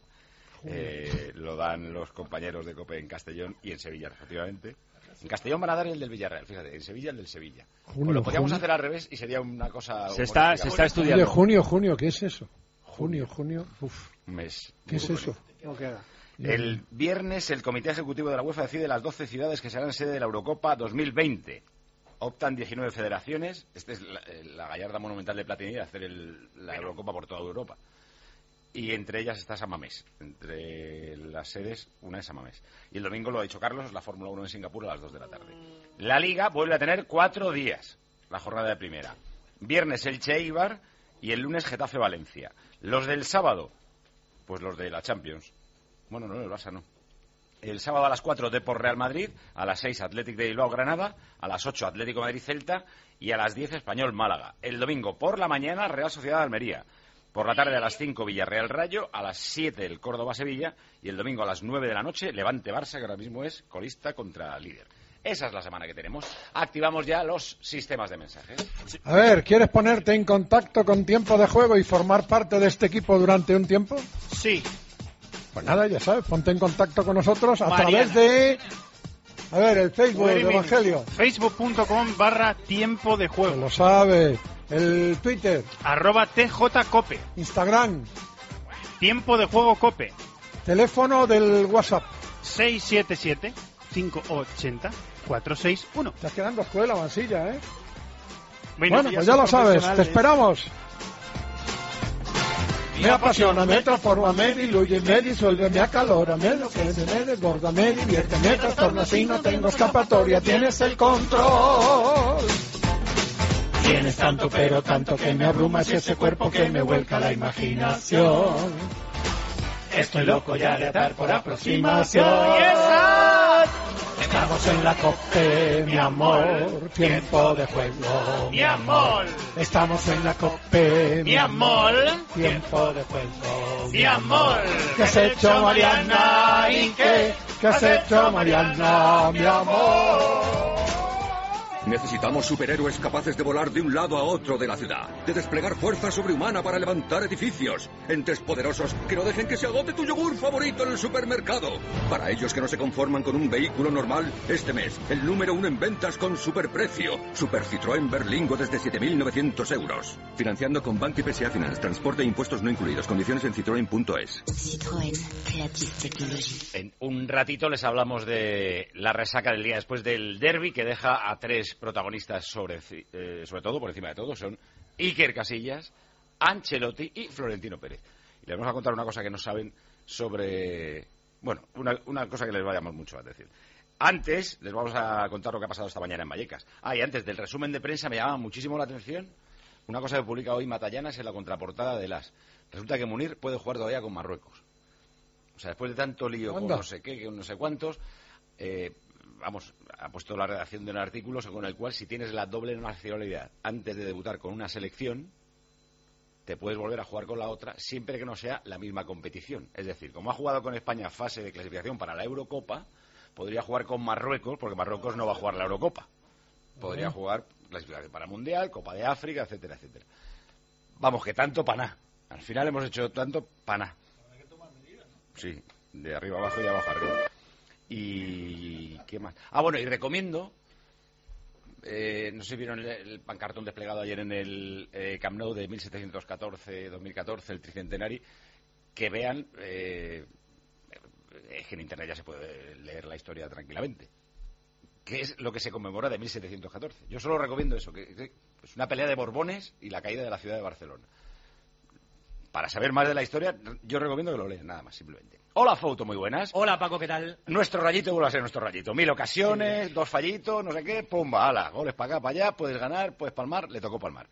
Lo dan los compañeros de COPE en Castellón y en Sevilla, respectivamente. En Castellón van a dar el del Villarreal, fíjate, en Sevilla el del Sevilla. Pues lo podríamos hacer al revés y sería una cosa... Se está estudiando. Junio, ¿qué es eso? Junio, uf. Un mes. ¿Qué es eso? No queda. El viernes, el Comité Ejecutivo de la UEFA decide las 12 ciudades que serán sede de la Eurocopa 2020. Optan 19 federaciones. Esta es la gallarda monumental de Platini de hacer la Eurocopa por toda Europa. Y entre ellas está San Mamés. Entre las sedes, una es San Mamés. Y el domingo, lo ha dicho Carlos, la Fórmula 1 en Singapur a las 2 de la tarde. La Liga vuelve a tener 4 días, la jornada de primera. Viernes Elche Eibar y el lunes Getafe Valencia. Los del sábado, pues los de la Champions. Bueno, no, el Barça no. El sábado a las 4 Depor Real Madrid, a las 6 Athletic de Bilbao Granada, a las 8 Atlético Madrid Celta y a las 10 Español Málaga. El domingo por la mañana Real Sociedad Almería. Por la tarde a las 5 Villarreal Rayo, a las 7 el Córdoba Sevilla y el domingo a las 9 de la noche Levante Barça, que ahora mismo es colista contra líder. Esa es la semana que tenemos. Activamos ya los sistemas de mensajes. A ver, ¿quieres ponerte en contacto con Tiempo de Juego y formar parte de este equipo durante un tiempo? Sí. Pues nada, ya sabes, ponte en contacto con nosotros a través de... A ver, el Facebook de Evangelio. Facebook.com/Tiempo de Juego. Lo sabe. El Twitter. @TJCope. Instagram. Tiempo de Juego Cope. Teléfono del WhatsApp. 677-580-461. Estás quedando escuela, Mansilla, ¿eh? Bueno, pues ya lo sabes, te esperamos. Me apasiona, me transforma, me diluye, me disuelve, me acalora, me enloquece, me desborda, me divierte, me trastorna, si no tengo escapatoria, tienes el control. Tienes tanto, pero tanto que me abruma, es ese cuerpo que me vuelca la imaginación. Estoy loco ya de atar por aproximación. Estamos en la COPE, mi amor, tiempo de juego, mi amor. Estamos en la COPE, mi amor, tiempo de juego, mi amor. ¿Qué has hecho, Mariana? ¿Y qué has hecho, Mariana, mi amor? Necesitamos superhéroes capaces de volar de un lado a otro de la ciudad, de desplegar fuerza sobrehumana para levantar edificios, entes poderosos que no dejen que se agote tu yogur favorito en el supermercado. Para ellos que no se conforman con un vehículo normal, este mes, el número 1 en ventas con superprecio. Super Citroën Berlingo desde 7.900 euros. Financiando con Bank y PSA Finance. Transporte e impuestos no incluidos. Condiciones en citroen.es. Citroën Creative Technology. En un ratito les hablamos de la resaca del día después del derbi, que deja a 3 protagonistas sobre todo, por encima de todo, son Iker Casillas, Ancelotti y Florentino Pérez. Y les vamos a contar una cosa que no saben sobre... Bueno, una cosa que les va a llamar mucho la atención. Antes, les vamos a contar lo que ha pasado esta mañana en Vallecas. Y antes del resumen de prensa me llama muchísimo la atención una cosa que publica hoy Matallanas en la contraportada de las... Resulta que Munir puede jugar todavía con Marruecos. O sea, después de tanto lío con no sé qué, con no sé cuántos, ha puesto la redacción de un artículo según el cual si tienes la doble nacionalidad antes de debutar con una selección, te puedes volver a jugar con la otra siempre que no sea la misma competición. Es decir, como ha jugado con España fase de clasificación para la Eurocopa, podría jugar con Marruecos, porque Marruecos no va a jugar la Eurocopa. Podría jugar clasificación para Mundial, Copa de África, etcétera, etcétera. Vamos, que tanto paná. Al final hemos hecho tanto paná. Sí, de arriba abajo y abajo arriba. ¿Y qué más? Bueno, y recomiendo, no sé si vieron el pancartón desplegado ayer en el Camp Nou de 1714-2014, el tricentenario, que vean, es que en Internet ya se puede leer la historia tranquilamente, que es lo que se conmemora de 1714. Yo solo recomiendo eso, que es una pelea de Borbones y la caída de la ciudad de Barcelona. Para saber más de la historia, yo recomiendo que lo lean, nada más, simplemente. Hola, Fouto, muy buenas. Hola, Paco, ¿qué tal? Nuestro rayito vuelve a ser nuestro rayito. 1000 ocasiones, 2 fallitos, no sé qué, pumba, ala, goles para acá, para allá, puedes ganar, puedes palmar, le tocó palmar.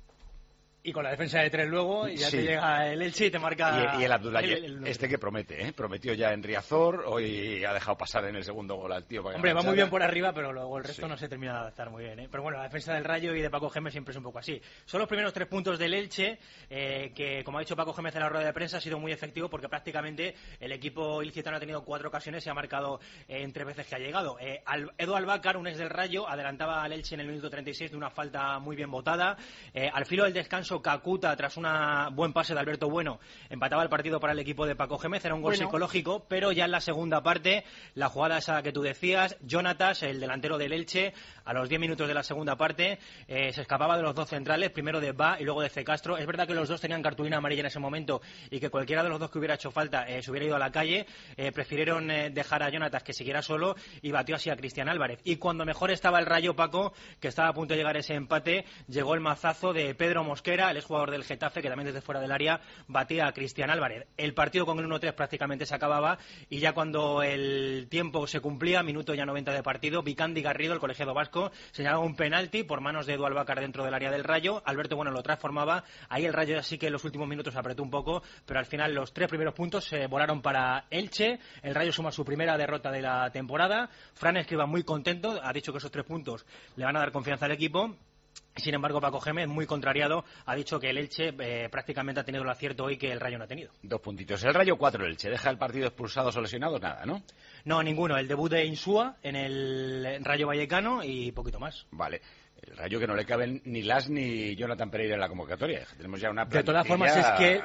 Y con la defensa de 3 luego, y ya sí. te llega el Elche y te marca... Y el Abdoulaye, este que promete, prometió ya en Riazor, hoy ha dejado pasar en el segundo gol al tío. Hombre, va muy bien por arriba, pero luego el resto no se termina de adaptar muy bien. Pero bueno, la defensa del Rayo y de Paco Gémez siempre es un poco así. Son los primeros 3 puntos del Elche, que como ha dicho Paco Gémez en la rueda de prensa, ha sido muy efectivo porque prácticamente el equipo ilicitano ha tenido 4 ocasiones y ha marcado en 3 veces que ha llegado. Edu Albácar, un ex del Rayo, adelantaba al Elche en el minuto 36 de una falta muy bien botada. Al filo del descanso, Kakuta, tras un buen pase de Alberto Bueno, empataba el partido para el equipo de Paco Gémez. Era un gol psicológico, pero ya en la segunda parte, la jugada esa que tú decías, Jonatas, el delantero del Elche, a los 10 minutos de la segunda parte, se escapaba de los 2 centrales, primero de Ba y luego de C. Castro. Es verdad que los dos tenían cartulina amarilla en ese momento y que cualquiera de los dos que hubiera hecho falta se hubiera ido a la calle. Prefirieron dejar a Jonatas que siguiera solo y batió así a Cristian Álvarez. Y cuando mejor estaba el Rayo, Paco, que estaba a punto de llegar ese empate, llegó el mazazo de Pedro Mosquera, el exjugador del Getafe, que también desde fuera del área batía a Cristian Álvarez. El partido con el 1-3 prácticamente se acababa y ya cuando el tiempo se cumplía, minuto ya 90 de partido, Vicandi Garrido, el colegiado vasco, señalaba un penalti por manos de Edu Albácar dentro del área del Rayo. Alberto Bueno lo transformaba. Ahí el Rayo sí que en los últimos minutos apretó un poco, pero al final los 3 primeros puntos se volaron para Elche. El Rayo suma su primera derrota de la temporada. Fran Escribá muy contento, ha dicho que esos 3 puntos le van a dar confianza al equipo. Sin embargo, Paco Gémez, muy contrariado, ha dicho que el Elche prácticamente ha tenido el acierto hoy que el Rayo no ha tenido. 2 puntitos. El Rayo 4 el Elche. ¿Deja el partido expulsados o lesionados? Nada, ¿no? No, ninguno. El debut de Insúa en el Rayo Vallecano y poquito más. Vale. El Rayo que no le caben ni Las ni Jonathan Pereira en la convocatoria. Tenemos ya una de todas formas, es que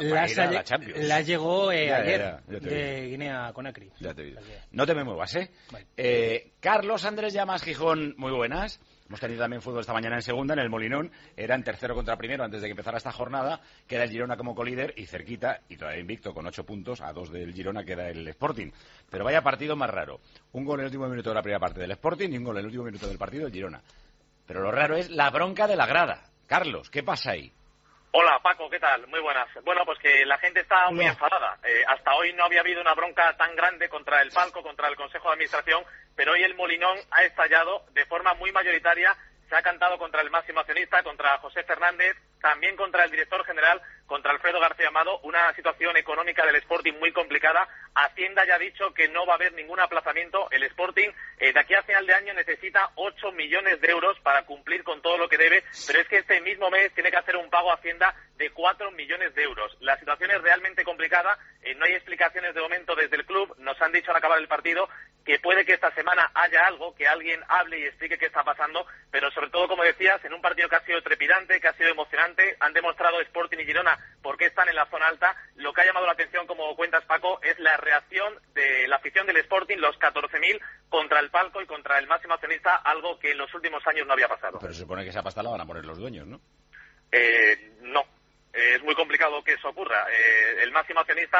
Las llegó ayer de Guinea Conakry. Ya te digo. No te me muevas, ¿eh? Vale. Carlos Andrés Llamas Gijón, muy buenas. Hemos tenido también fútbol esta mañana en segunda, en el Molinón. Eran tercero contra primero antes de que empezara esta jornada. Queda el Girona como colíder y cerquita, y todavía invicto con 8 puntos, a 2 del Girona queda el Sporting. Pero vaya partido más raro. Un gol en el último minuto de la primera parte del Sporting y un gol en el último minuto del partido del Girona. Pero lo raro es la bronca de la grada. Carlos, ¿qué pasa ahí? Hola, Paco, ¿qué tal? Muy buenas. Bueno, pues que la gente está muy enfadada. Hasta hoy no había habido una bronca tan grande contra el Palco, contra el Consejo de Administración, pero hoy el Molinón ha estallado de forma muy mayoritaria. Se ha cantado contra el máximo accionista, contra José Fernández, también contra el director general, contra Alfredo García Amado. Una situación económica del Sporting muy complicada. Hacienda ya ha dicho que no va a haber ningún aplazamiento. El Sporting de aquí a final de año necesita 8 millones de euros para cumplir con todo lo que debe, pero es que este mismo mes tiene que hacer un pago a Hacienda de 4 millones de euros. La situación es realmente complicada. No hay explicaciones de momento desde el club. Nos han dicho al acabar el partido que puede que esta semana haya algo, que alguien hable y explique qué está pasando, pero sobre todo, como decías, en un partido que ha sido trepidante, que ha sido emocionante, han demostrado Sporting y Girona por qué están en la zona alta. Lo que ha llamado la atención, como cuentas, Paco, es la reacción de la afición del Sporting, los 14.000, contra el Palco y contra el máximo accionista, algo que en los últimos años no había pasado. Pero se supone que esa pasta la van a poner los dueños, ¿no? No. Es muy complicado que eso ocurra. El máximo accionista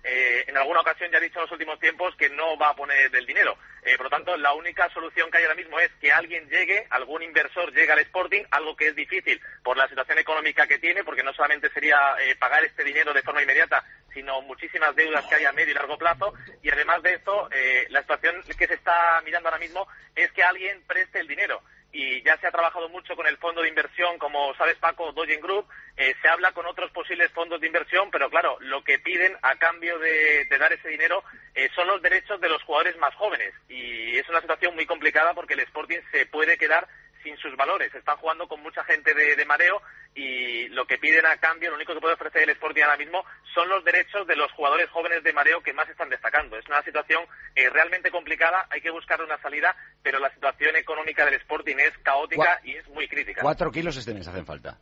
en alguna ocasión ya ha dicho en los últimos tiempos que no va a poner el dinero. Por lo tanto, la única solución que hay ahora mismo es que alguien llegue, algún inversor llegue al Sporting, algo que es difícil por la situación económica que tiene, porque no solamente sería pagar este dinero de forma inmediata, sino muchísimas deudas que hay a medio y largo plazo. Y además de esto, la situación que se está mirando ahora mismo es que alguien preste el dinero. Y ya se ha trabajado mucho con el fondo de inversión, como sabes, Paco, Doyen Group. Se habla con otros posibles fondos de inversión, pero claro, lo que piden a cambio de dar ese dinero son los derechos de los jugadores más jóvenes. Y es una situación muy complicada porque el Sporting se puede quedar sin sus valores. Están jugando con mucha gente de mareo y lo que piden a cambio, lo único que puede ofrecer el Sporting ahora mismo son los derechos de los jugadores jóvenes de mareo que más están destacando. Es una situación realmente complicada, hay que buscarle una salida, pero la situación económica del Sporting es caótica y es muy crítica. 4 kilos este mes hacen falta.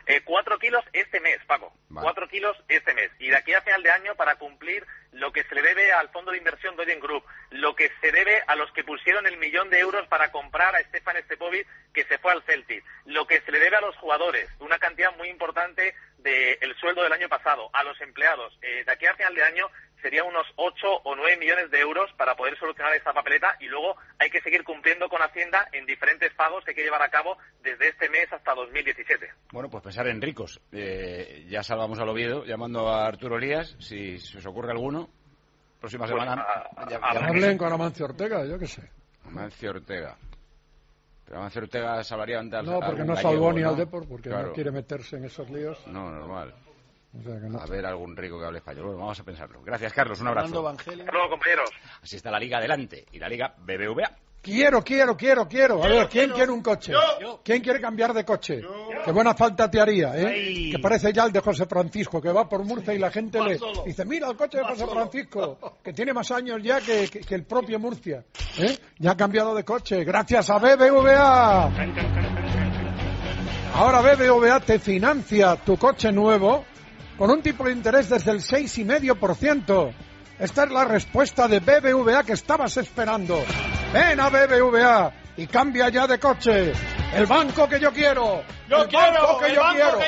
4 kilos este mes, Paco. Vale. 4 kilos este mes. Y de aquí a final de año, para cumplir lo que se le debe al fondo de inversión Doyen Group, lo que se debe a los que pusieron el 1.000.000 de euros para comprar a Stefan Stepovic, que se fue al Celtic, lo que se le debe a los jugadores, una cantidad muy importante del sueldo del año pasado, a los empleados. De aquí a final de año serían unos 8 o 9 millones de euros para poder solucionar esta papeleta, y luego hay que seguir cumpliendo con Hacienda en diferentes pagos que hay que llevar a cabo desde este mes hasta 2017. Bueno, pues pensar en ricos. Ya salvamos al Oviedo llamando a Arturo Elías, si se os ocurre alguno. Próxima semana. Hablen con Amancio Ortega, yo qué sé. Amancio Ortega. Pero Amancio Ortega salvaría ante No, porque no salvó ni al Depor, porque no quiere meterse en esos líos. No, normal. O sea que no. A ver algún rico que hable español. Bueno, vamos a pensarlo. Gracias, Carlos. Un abrazo. Hasta luego, compañeros. Así está la Liga adelante. Y la Liga BBVA. Quiero. A ver, ¿quién quiere un coche? Yo. ¿Quién quiere cambiar de coche? Qué buena falta te haría, ¿eh? Ay. Que parece ya el de José Francisco, que va por Murcia y la gente le dice, mira el coche de José Francisco, que tiene más años ya que el propio Murcia. Ya ha cambiado de coche, gracias a BBVA. Ahora BBVA te financia tu coche nuevo con un tipo de interés desde el 6,5%. Esta es la respuesta de BBVA que estabas esperando. Ven a BBVA y cambia ya de coche. El banco que yo quiero. El banco que yo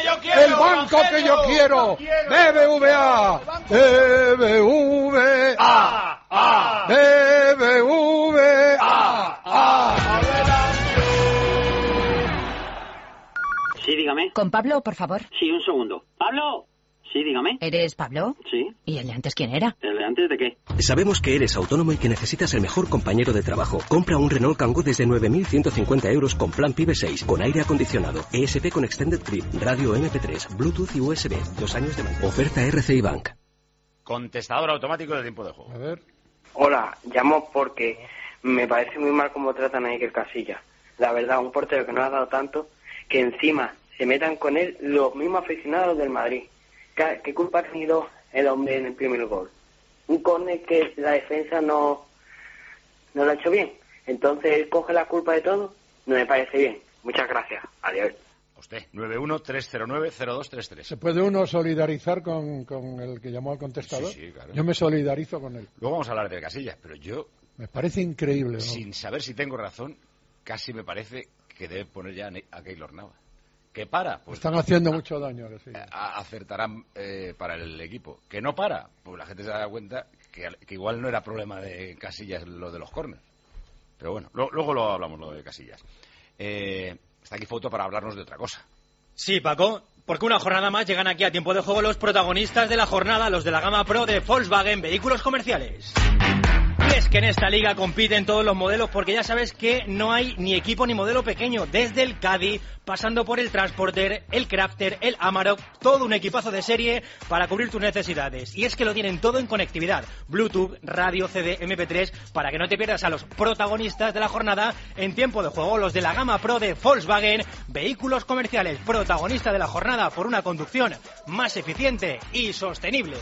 quiero. BBVA. BBVA. Sí, dígame. ¿Con Pablo, por favor? Sí, un segundo. ¡Pablo! Sí, dígame. ¿Eres Pablo? Sí. ¿Y el de antes quién era? ¿El de antes de qué? Sabemos que eres autónomo y que necesitas el mejor compañero de trabajo. Compra un Renault Kangoo desde 9.150 euros con plan PIB 6, con aire acondicionado, ESP con Extended Grip, radio MP3, Bluetooth y USB, 2 años de mantenimiento. Oferta RCI Bank. Contestador automático de tiempo de juego. A ver. Hola, llamo porque me parece muy mal cómo tratan a Iker Casillas. La verdad, un portero que no ha dado tanto, que encima se metan con él los mismos aficionados del Madrid. ¿Qué culpa ha tenido el hombre en el primer gol? Un córner que la defensa no lo ha hecho bien. Entonces él coge la culpa de todo. No me parece bien. Muchas gracias. Adiós. Usted, 913090233. ¿Se puede uno solidarizar con el que llamó al contestador? Sí, claro. Yo me solidarizo con él. Luego vamos a hablar de Casillas, pero yo... Me parece increíble, ¿no? Sin saber si tengo razón, casi me parece que debe poner ya a Keylor Navas. ¿Que para? Pues están haciendo mucho daño. Sí. Acertarán para el equipo. ¿Que no para? Pues la gente se da cuenta que igual no era problema de Casillas lo de los córneres. Pero bueno, luego lo hablamos, lo de Casillas. Está aquí Foto para hablarnos de otra cosa. Sí, Paco, porque una jornada más llegan aquí a tiempo de juego los protagonistas de la jornada, los de la gama Pro de Volkswagen Vehículos Comerciales. Y es que en esta liga compiten todos los modelos, porque ya sabes que no hay ni equipo ni modelo pequeño, desde el Caddy, pasando por el Transporter, el Crafter, el Amarok, todo un equipazo de serie para cubrir tus necesidades. Y es que lo tienen todo en conectividad, Bluetooth, radio, CD, MP3, para que no te pierdas a los protagonistas de la jornada en tiempo de juego, los de la gama Pro de Volkswagen Vehículos Comerciales, protagonista de la jornada por una conducción más eficiente y sostenible.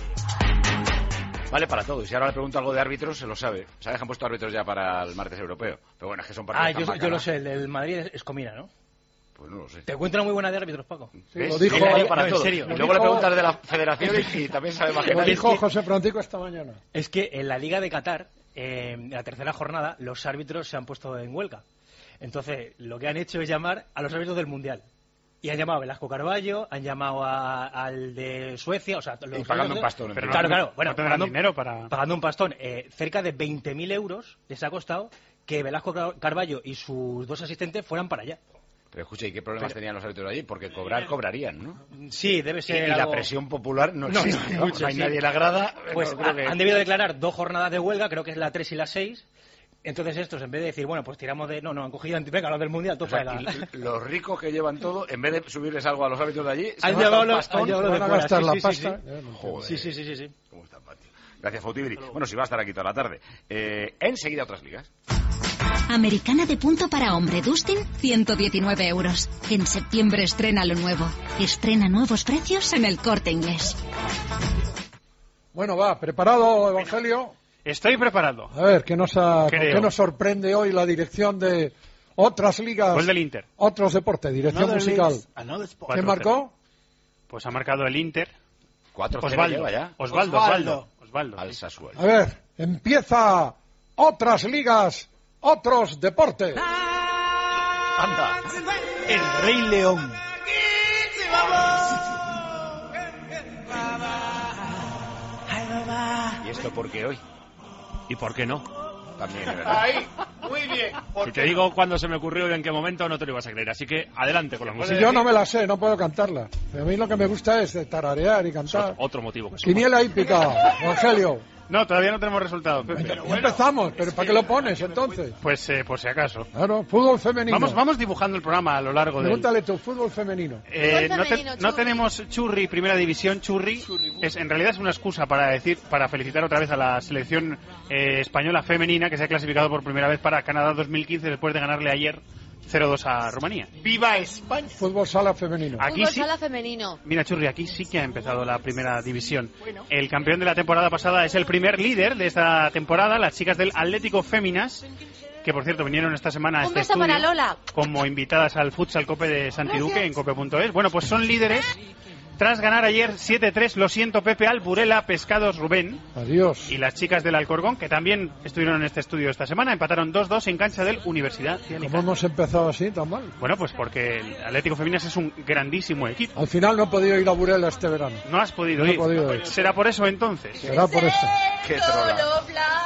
Vale para todo. Y si ahora le pregunto algo de árbitros, se lo sabe. Sabes que han puesto árbitros ya para el martes europeo. Pero bueno, es que son partidos yo lo sé, el del Madrid es Comina, ¿no? Pues no lo sé. Te cuento una muy buena de árbitros, Paco. Sí, lo dijo para todo. En serio. Y luego le preguntas de la federación y también sabe más que nadie. Lo dijo José Francisco esta mañana. Es que en la Liga de Qatar, en la tercera jornada, los árbitros se han puesto en huelga. Entonces, lo que han hecho es llamar a los árbitros del Mundial. Y han llamado a Velasco Carballo, han llamado al de Suecia, o sea... Y pagando un pastón. Pero claro, bueno, no tendrán dinero para... Pagando un pastón. Cerca de 20.000 euros les ha costado que Velasco Carballo y sus 2 asistentes fueran para allá. Pero escucha, ¿y qué problemas tenían los árbitros allí? Porque cobrarían, ¿no? Sí, debe ser Y algo... la presión popular no existe. No, mucho, hay sí. nadie en la grada. Pues han debido declarar 2 jornadas de huelga, creo que es la 3 y la 6... Entonces estos, en vez de decir, bueno, pues tiramos de... No, han cogido, venga, los del Mundial, topa Los ricos que llevan todo, en vez de subirles algo a los árbitros de allí, han llevado van a gastar la pasta. Joder. Sí. ¿Cómo está, Patio? Gracias, Fautibiri. Bueno, si va a estar aquí toda la tarde. Enseguida otras ligas. Americana de punto para hombre Dustin, 119 euros. En septiembre estrena lo nuevo. Estrena nuevos precios en el Corte Inglés. Bueno, va, ¿preparado, Evangelio? Estoy preparado. A ver, ¿qué nos sorprende hoy la dirección de otras ligas? Gol del Inter. Otros deportes, dirección musical. ¿Quién marcó? Pues ha marcado el Inter. 4-0 Osvaldo. Al Sassuolo. A ver, empieza otras ligas, otros deportes. Anda. El Rey León. ¿Y esto por qué hoy? ¿Y por qué no? También, ¿verdad? Ahí, muy bien. Si te digo cuándo se me ocurrió y en qué momento, no te lo ibas a creer. Así que adelante con la música. Si yo no me la sé, no puedo cantarla. A mí lo que me gusta es tararear y cantar. Otro motivo. Quiniela hípica, Evangelio. No, todavía no tenemos resultados, Pepe. Ya empezamos, pero ¿para qué lo pones entonces? Pues por si acaso. Claro, fútbol femenino. Vamos dibujando el programa a lo largo de... Pregúntale tú, fútbol femenino. No tenemos Churri, primera división. Churri en realidad es una excusa para felicitar otra vez a la selección española femenina que se ha clasificado por primera vez para Canadá 2015 después de ganarle ayer 0-2 a Rumanía. ¡Viva España! Fútbol sala femenino. Aquí Fútbol sí, sala femenino. mira, Churri, aquí sí que ha empezado la primera división. El campeón de la temporada pasada es el primer líder de esta temporada, las chicas del Atlético Féminas, que por cierto vinieron esta semana a este beso estudio para Lola. como invitadas al Futsal Cope de Santiduque en cope.es. Bueno, pues son líderes tras ganar ayer 7-3, lo siento Pepe, al Burela Pescados Rubén. Adiós. Y las chicas del Alcorcón, que también estuvieron en este estudio esta semana, empataron 2-2 en cancha del Universidad de Alicante. ¿Cómo hemos empezado así tan mal? Bueno, pues porque el Atlético Féminas es un grandísimo equipo. Al final no he podido ir a Burela este verano. No has podido No he ir. podido ir. ¿Será por eso entonces? Será por eso. Qué trola.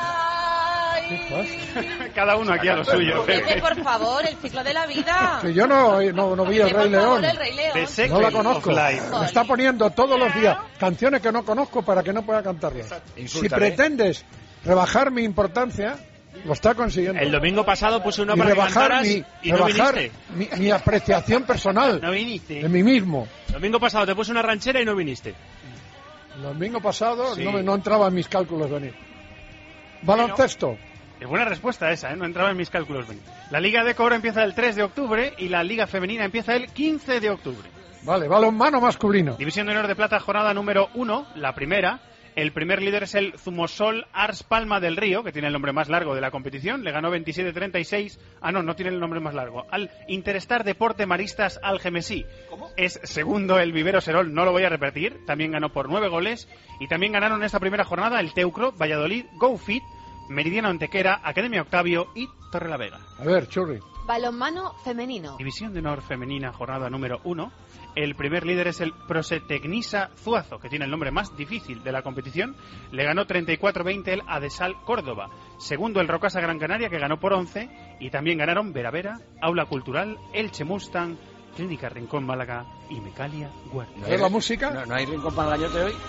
¿Qué pasa? Cada uno aquí a lo suyo. Pepe, por favor, el ciclo de la vida. Que yo no vi el Rey León. El Rey León. No la conozco. Me está poniendo todos los días canciones que no conozco para que no pueda cantarlas. Si pretendes rebajar mi importancia, lo está consiguiendo. El domingo pasado puse una y para que rebajar cantaras y no viniste. mi apreciación personal No viniste. de mí mismo. El domingo pasado te puse una ranchera y no viniste. El domingo pasado Sí. no entraba en mis cálculos venir. Baloncesto. Es buena respuesta esa, no entraba en mis cálculos. La Liga de Cobro empieza el 3 de octubre y la Liga Femenina empieza el 15 de octubre. Vale, balonmano masculino. División de honor de plata, jornada número 1, la primera. El primer líder es el Zumosol Ars Palma del Río, que tiene el nombre más largo de la competición. Le ganó 27-36. No tiene el nombre más largo. Al Interestar Deporte Maristas Algemesí. ¿Cómo? Es segundo el Vivero Serol, no lo voy a repetir. También ganó por 9 goles. Y también ganaron en esta primera jornada el Teucro, Valladolid, GoFit, Meridiano Antequera, Academia Octavio y Torrelavega. A ver, Churri. Balonmano femenino. División de honor femenina, jornada número 1. El primer líder es el Prosetecnisa Zuazo, que tiene el nombre más difícil de la competición. Le ganó 34-20 el Adesal Córdoba. Segundo el Rocasa Gran Canaria, que ganó por 11. Y también ganaron Veravera, Aula Cultural, Elche Mustang, Clínica Rincón Málaga y Mecalia Guardia. ¿Es la música? ¿No hay rincón para el gañote hoy?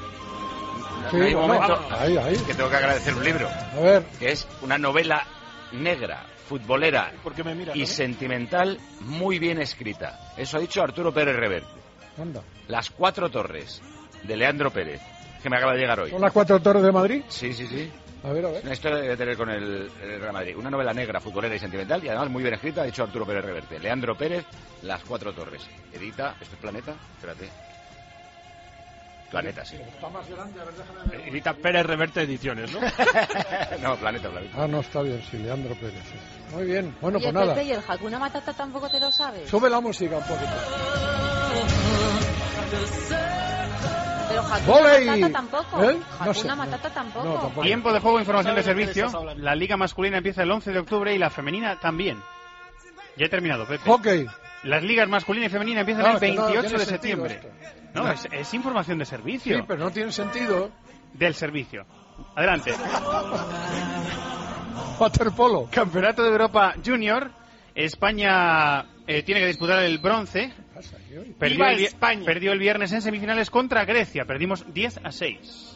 Sí, No hay bueno, momento ahí. que tengo que agradecer un libro. A ver. Que es una novela negra, futbolera y sentimental, muy bien escrita. Eso ha dicho Arturo Pérez Reverte. Anda. Las 4 torres, de Leandro Pérez, que me acaba de llegar hoy. ¿Son las 4 torres de Madrid? Sí. A ver. Una historia debe tener con el Real Madrid. Una novela negra, futbolera y sentimental, y además muy bien escrita, ha dicho Arturo Pérez Reverte. Leandro Pérez, Las 4 torres. Edita, ¿esto es Planeta? Espérate. Planeta, sí. Está más grande, a ver, déjame ver. Edita Pérez Reverte Ediciones, ¿no? No, Planeta. No, está bien, sí, Leandro Pérez. Sí. Muy bien, bueno, Oye, pues nada. Pepe, ¿y el Hakuna Matata tampoco te lo sabes? Sube la música un poquito. Pero Hakuna ¡Voley! Matata tampoco. ¿Eh? No sé. Hakuna Matata tampoco. No, tampoco. Tiempo de juego, información de servicio. La liga masculina empieza el 11 de octubre y la femenina también. Ya he terminado, Pepe. Hockey. Las ligas masculina y femenina empiezan el 28 de sentido septiembre. esto. No, es información de servicio. Sí, pero no tiene sentido. Del servicio. Adelante. Waterpolo. Campeonato de Europa Junior. España tiene que disputar el bronce. Perdió el viernes en semifinales contra Grecia. Perdimos 10-6.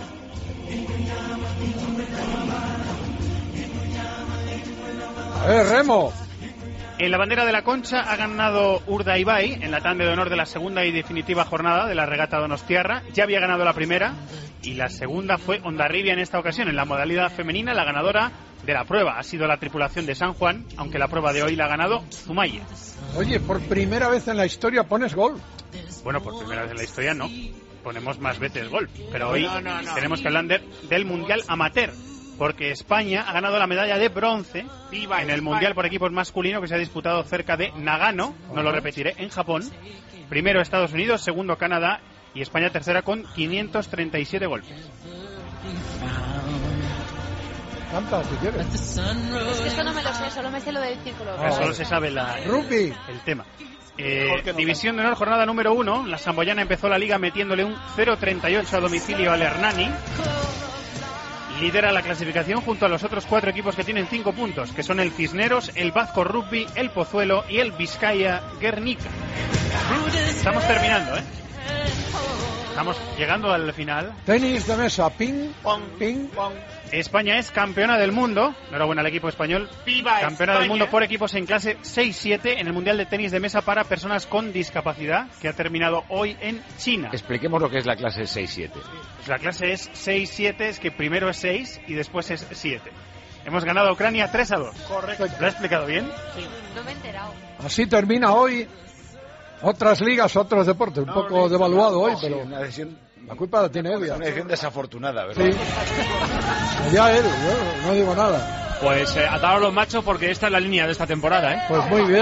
Remo. En la bandera de la Concha ha ganado Urdaibai en la tanda de honor de la segunda y definitiva jornada de la regata donostiarra. Ya había ganado la primera y la segunda fue Hondarribia en esta ocasión. En la modalidad femenina, la ganadora de la prueba ha sido la tripulación de San Juan, aunque la prueba de hoy la ha ganado Zumaye. Oye, por primera vez en la historia pones gol. Bueno, por primera vez en la historia no. Ponemos más veces gol. Pero hoy tenemos que hablar del Mundial Amateur. Porque España ha ganado la medalla de bronce en el Mundial por equipos masculino que se ha disputado cerca de Nagano, no lo repetiré, en Japón. Primero Estados Unidos, segundo Canadá y España tercera con 537 golpes. Canta, si quieres. Es que esto no me lo sé, solo me sé lo del círculo. Solo se sabe Rugby. El tema. División de honor, jornada número 1. La Samboyana empezó la liga metiéndole un 0-38 a domicilio al Hernani. Lidera la clasificación junto a los otros 4 equipos que tienen 5 puntos, que son el Cisneros, el Bazco Rugby, el Pozuelo y el Vizcaya Guernica. Estamos terminando, Estamos llegando al final. Tenis de mesa, ping, pong, ping, pong. España es campeona del mundo. Enhorabuena al equipo español. ¡Viva campeona España! del mundo por equipos en clase 6-7 en el Mundial de Tenis de Mesa para personas con discapacidad, que ha terminado hoy en China. Expliquemos lo que es la clase 6-7. Pues la clase es 6-7, es que primero es 6 y después es 7. Hemos ganado a Ucrania 3-2. Correcto. ¿Lo he explicado bien? Sí. No me he enterado. Así termina hoy. Otras ligas, otros deportes. Un poco devaluado hoy, pero Una decisión, la culpa la tiene Evia. una decisión desafortunada, ¿verdad? Sí. Ya él, yo no digo nada. Pues ataros los machos porque esta es la línea de esta temporada, Pues muy bien.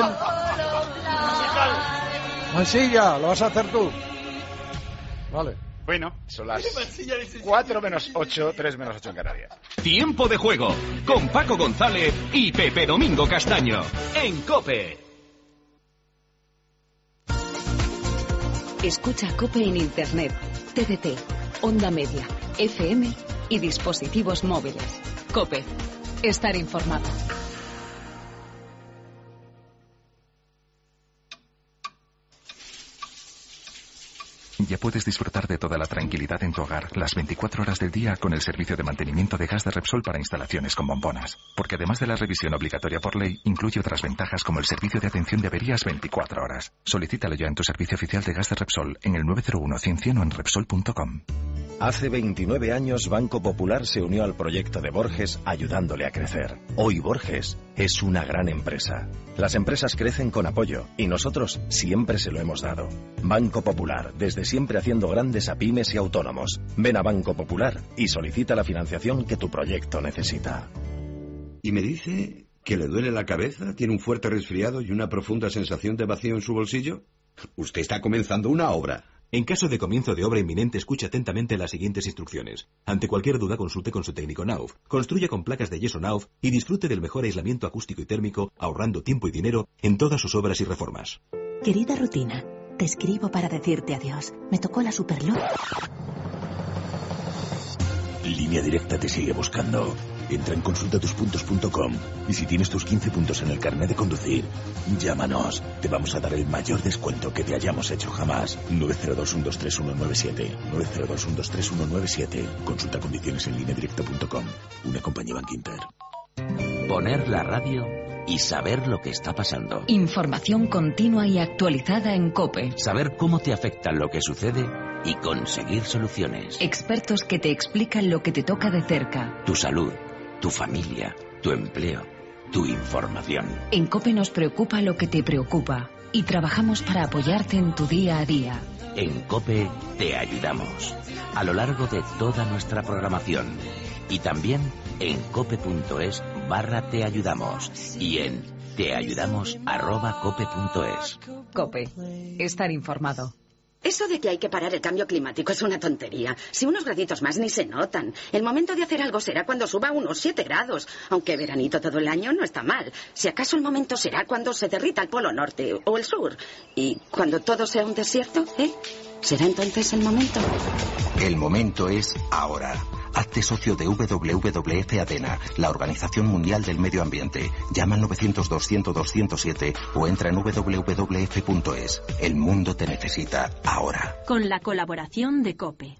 Mansilla, lo vas a hacer tú. Vale. Bueno, son las 4 menos 8, 3 menos 8 en Canarias. Tiempo de juego con Paco González y Pepe Domingo Castaño en COPE. Escucha COPE en Internet, TDT, Onda Media, FM y dispositivos móviles. COPE. Estar informado. Ya puedes disfrutar de toda la tranquilidad en tu hogar, las 24 horas del día, con el servicio de mantenimiento de gas de Repsol para instalaciones con bombonas. Porque además de la revisión obligatoria por ley, incluye otras ventajas como el servicio de atención de averías 24 horas. Solicítalo ya en tu servicio oficial de gas de Repsol, en el 901-100-100 o en Repsol.com. Hace 29 años Banco Popular se unió al proyecto de Borges ayudándole a crecer. Hoy Borges es una gran empresa. Las empresas crecen con apoyo y nosotros siempre se lo hemos dado. Banco Popular, desde siempre haciendo grandes a pymes y autónomos. Ven a Banco Popular y solicita la financiación que tu proyecto necesita. Y me dice que le duele la cabeza, tiene un fuerte resfriado y una profunda sensación de vacío en su bolsillo. Usted está comenzando una obra. En caso de comienzo de obra inminente, escuche atentamente las siguientes instrucciones. Ante cualquier duda, consulte con su técnico Nauf. Construya con placas de yeso Nauf y disfrute del mejor aislamiento acústico y térmico, ahorrando tiempo y dinero en todas sus obras y reformas. Querida rutina, te escribo para decirte adiós. Me tocó la Superlot. Línea Directa te sigue buscando. Entra en consultatuspuntos.com y si tienes tus 15 puntos en el carnet de conducir, llámanos. Te vamos a dar el mayor descuento que te hayamos hecho jamás. 902-123-197. 902-123-197. Consulta condiciones en lineadirecta.com. Una compañía Bankinter. Poner la radio y saber lo que está pasando. Información continua y actualizada en COPE. Saber cómo te afecta lo que sucede y conseguir soluciones. Expertos que te explican lo que te toca de cerca. Tu salud, tu familia, tu empleo, tu información. En COPE nos preocupa lo que te preocupa y trabajamos para apoyarte en tu día a día. En COPE te ayudamos a lo largo de toda nuestra programación y también en cope.es/te ayudamos y en teayudamos@cope.es. COPE. Estar informado. Eso de que hay que parar el cambio climático es una tontería. Si unos graditos más ni se notan. El momento de hacer algo será cuando suba unos 7 grados. Aunque veranito todo el año no está mal. Si acaso el momento será cuando se derrita el polo norte o el sur. Y cuando todo sea un desierto, ¿será entonces el momento? El momento es ahora. Hazte socio de WWF Athena, la Organización Mundial del Medio Ambiente. Llama al 900-200-207 o entra en www.es. El mundo te necesita ahora. Con la colaboración de COPE.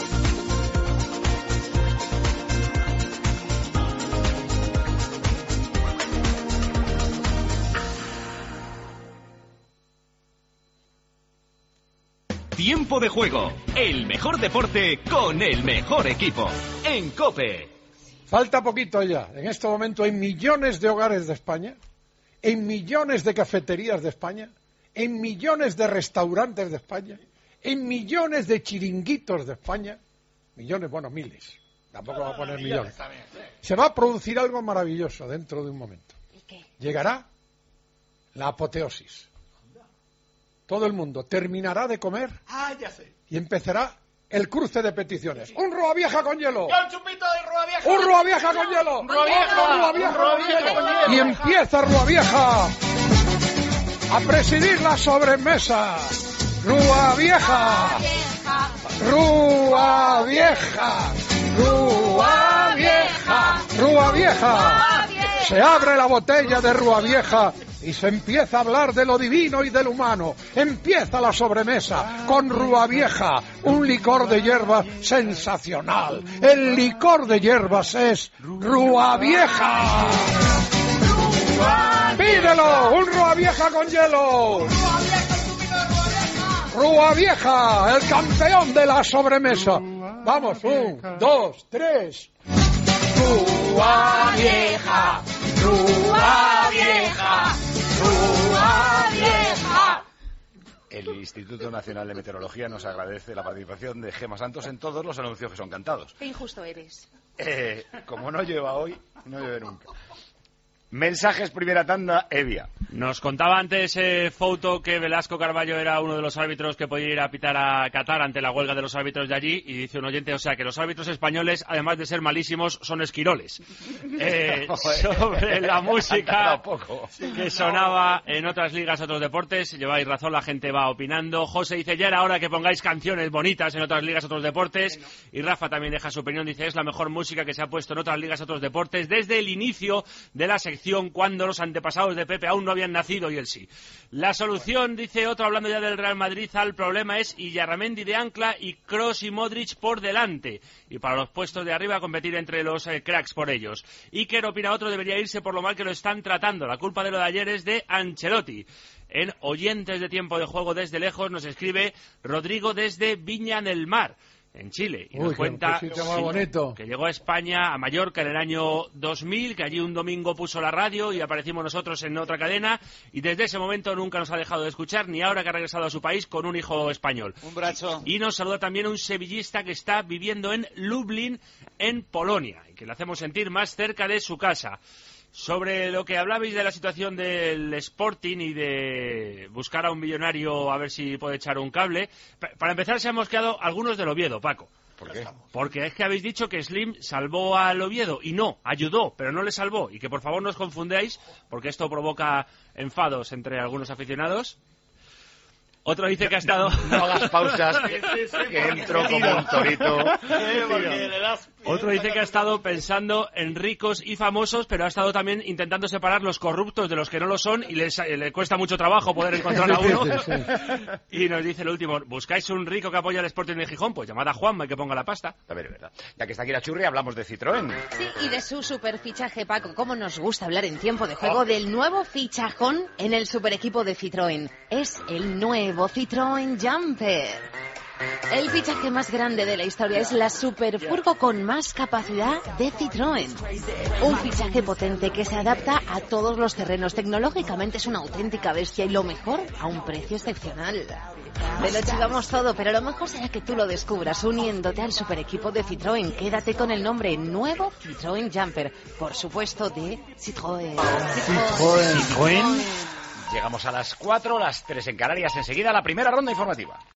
Tiempo de juego, el mejor deporte con el mejor equipo, en COPE. Falta poquito ya. En este momento hay millones de hogares de España, en millones de cafeterías de España, en millones de restaurantes de España, en millones de chiringuitos de España, millones, bueno, miles, tampoco va a poner millones. Se va a producir algo maravilloso dentro de un momento. Llegará la apoteosis. Todo el mundo terminará de comer Ya sé. y empezará el cruce de peticiones. ¡Un Rúa Vieja con hielo! ¡Un chupito de Rúa Vieja! ¡Un Rúa Vieja con hielo! ¡Rúa Vieja! ¡Rúa Vieja ¡Rúa con Vieja con hielo! hielo! Y empieza Rúa Vieja a presidir la sobremesa. ¡Rúa Vieja! ¡Rúa Vieja! ¡Rúa Vieja! ¡Rúa Vieja! Se abre la botella de Rúa Vieja y se empieza a hablar de lo divino y del humano. Empieza la sobremesa con Rúa Vieja, un licor de hierbas sensacional. El licor de hierbas es Rúa Vieja. ¡Pídelo! ¡Un Rúa Vieja con hielo! Rúa Vieja, el campeón de la sobremesa. Vamos, 1, 2, 3. Rúa Vieja, Rúa Vieja, Rúa Vieja. El Instituto Nacional de Meteorología nos agradece la participación de Gemma Santos en todos los anuncios que son cantados. Qué injusto eres. Como no llueva hoy, no llueve nunca. Mensajes, primera tanda, Evia. Nos contaba antes Fouto que Velasco Carballo era uno de los árbitros que podía ir a pitar a Qatar ante la huelga de los árbitros de allí, y dice un oyente, o sea, que los árbitros españoles, además de ser malísimos, son esquiroles. Sobre la música que sonaba en otras ligas, otros deportes, lleváis razón, la gente va opinando. José dice, ya era hora que pongáis canciones bonitas en otras ligas, otros deportes, y Rafa también deja su opinión, dice, es la mejor música que se ha puesto en otras ligas, otros deportes, desde el inicio de la sección, cuando los antepasados de Pepe aún no habían nacido y él sí. La solución, dice otro, hablando ya del Real Madrid, al problema es Illarramendi de ancla y Kroos y Modric por delante. Y para los puestos de arriba, competir entre los cracks por ellos. Iker, opina otro, debería irse por lo mal que lo están tratando. La culpa de lo de ayer es de Ancelotti. En Oyentes de Tiempo de Juego desde lejos nos escribe Rodrigo desde Viña del Mar, en Chile, y nos cuenta que llegó a España, a Mallorca, en el año 2000, que allí un domingo puso la radio y aparecimos nosotros en otra cadena, y desde ese momento nunca nos ha dejado de escuchar, ni ahora que ha regresado a su país con un hijo español. Un brazo. Y nos saluda también un sevillista que está viviendo en Lublin, en Polonia, y que le hacemos sentir más cerca de su casa. Sobre lo que hablabais de la situación del Sporting y de buscar a un millonario a ver si puede echar un cable, para empezar se han mosqueado algunos del Oviedo, Paco. ¿Por qué? Porque es que habéis dicho que Slim salvó al Oviedo, y no, ayudó, pero no le salvó, y que por favor no os confundáis, porque esto provoca enfados entre algunos aficionados. Otro dice que ha estado... No hagas pausas, que entro como un torito. Otro dice que ha estado pensando en ricos y famosos, pero ha estado también intentando separar los corruptos de los que no lo son, y le cuesta mucho trabajo poder encontrar a uno. Y nos dice el último, ¿buscáis un rico que apoya al Sporting de Gijón? Pues llamad a Juanma y que ponga la pasta. A ver, es verdad. Ya que está aquí la Churri, hablamos de Citroën. Sí, y de su superfichaje, Paco. Cómo nos gusta hablar en Tiempo de Juego del nuevo fichajón en el super equipo de Citroën. Es el nuevo Citroën Jumper. El fichaje más grande de la historia es la superfurgo con más capacidad de Citroën. Un fichaje potente que se adapta a todos los terrenos. Tecnológicamente es una auténtica bestia y lo mejor, a un precio excepcional. Te lo chivamos todo, pero lo mejor será que tú lo descubras uniéndote al super equipo de Citroën. Quédate con el nombre nuevo Citroën Jumper. Por supuesto, de Citroën. Llegamos a las 4, las 3 en Canarias. Enseguida la primera ronda informativa.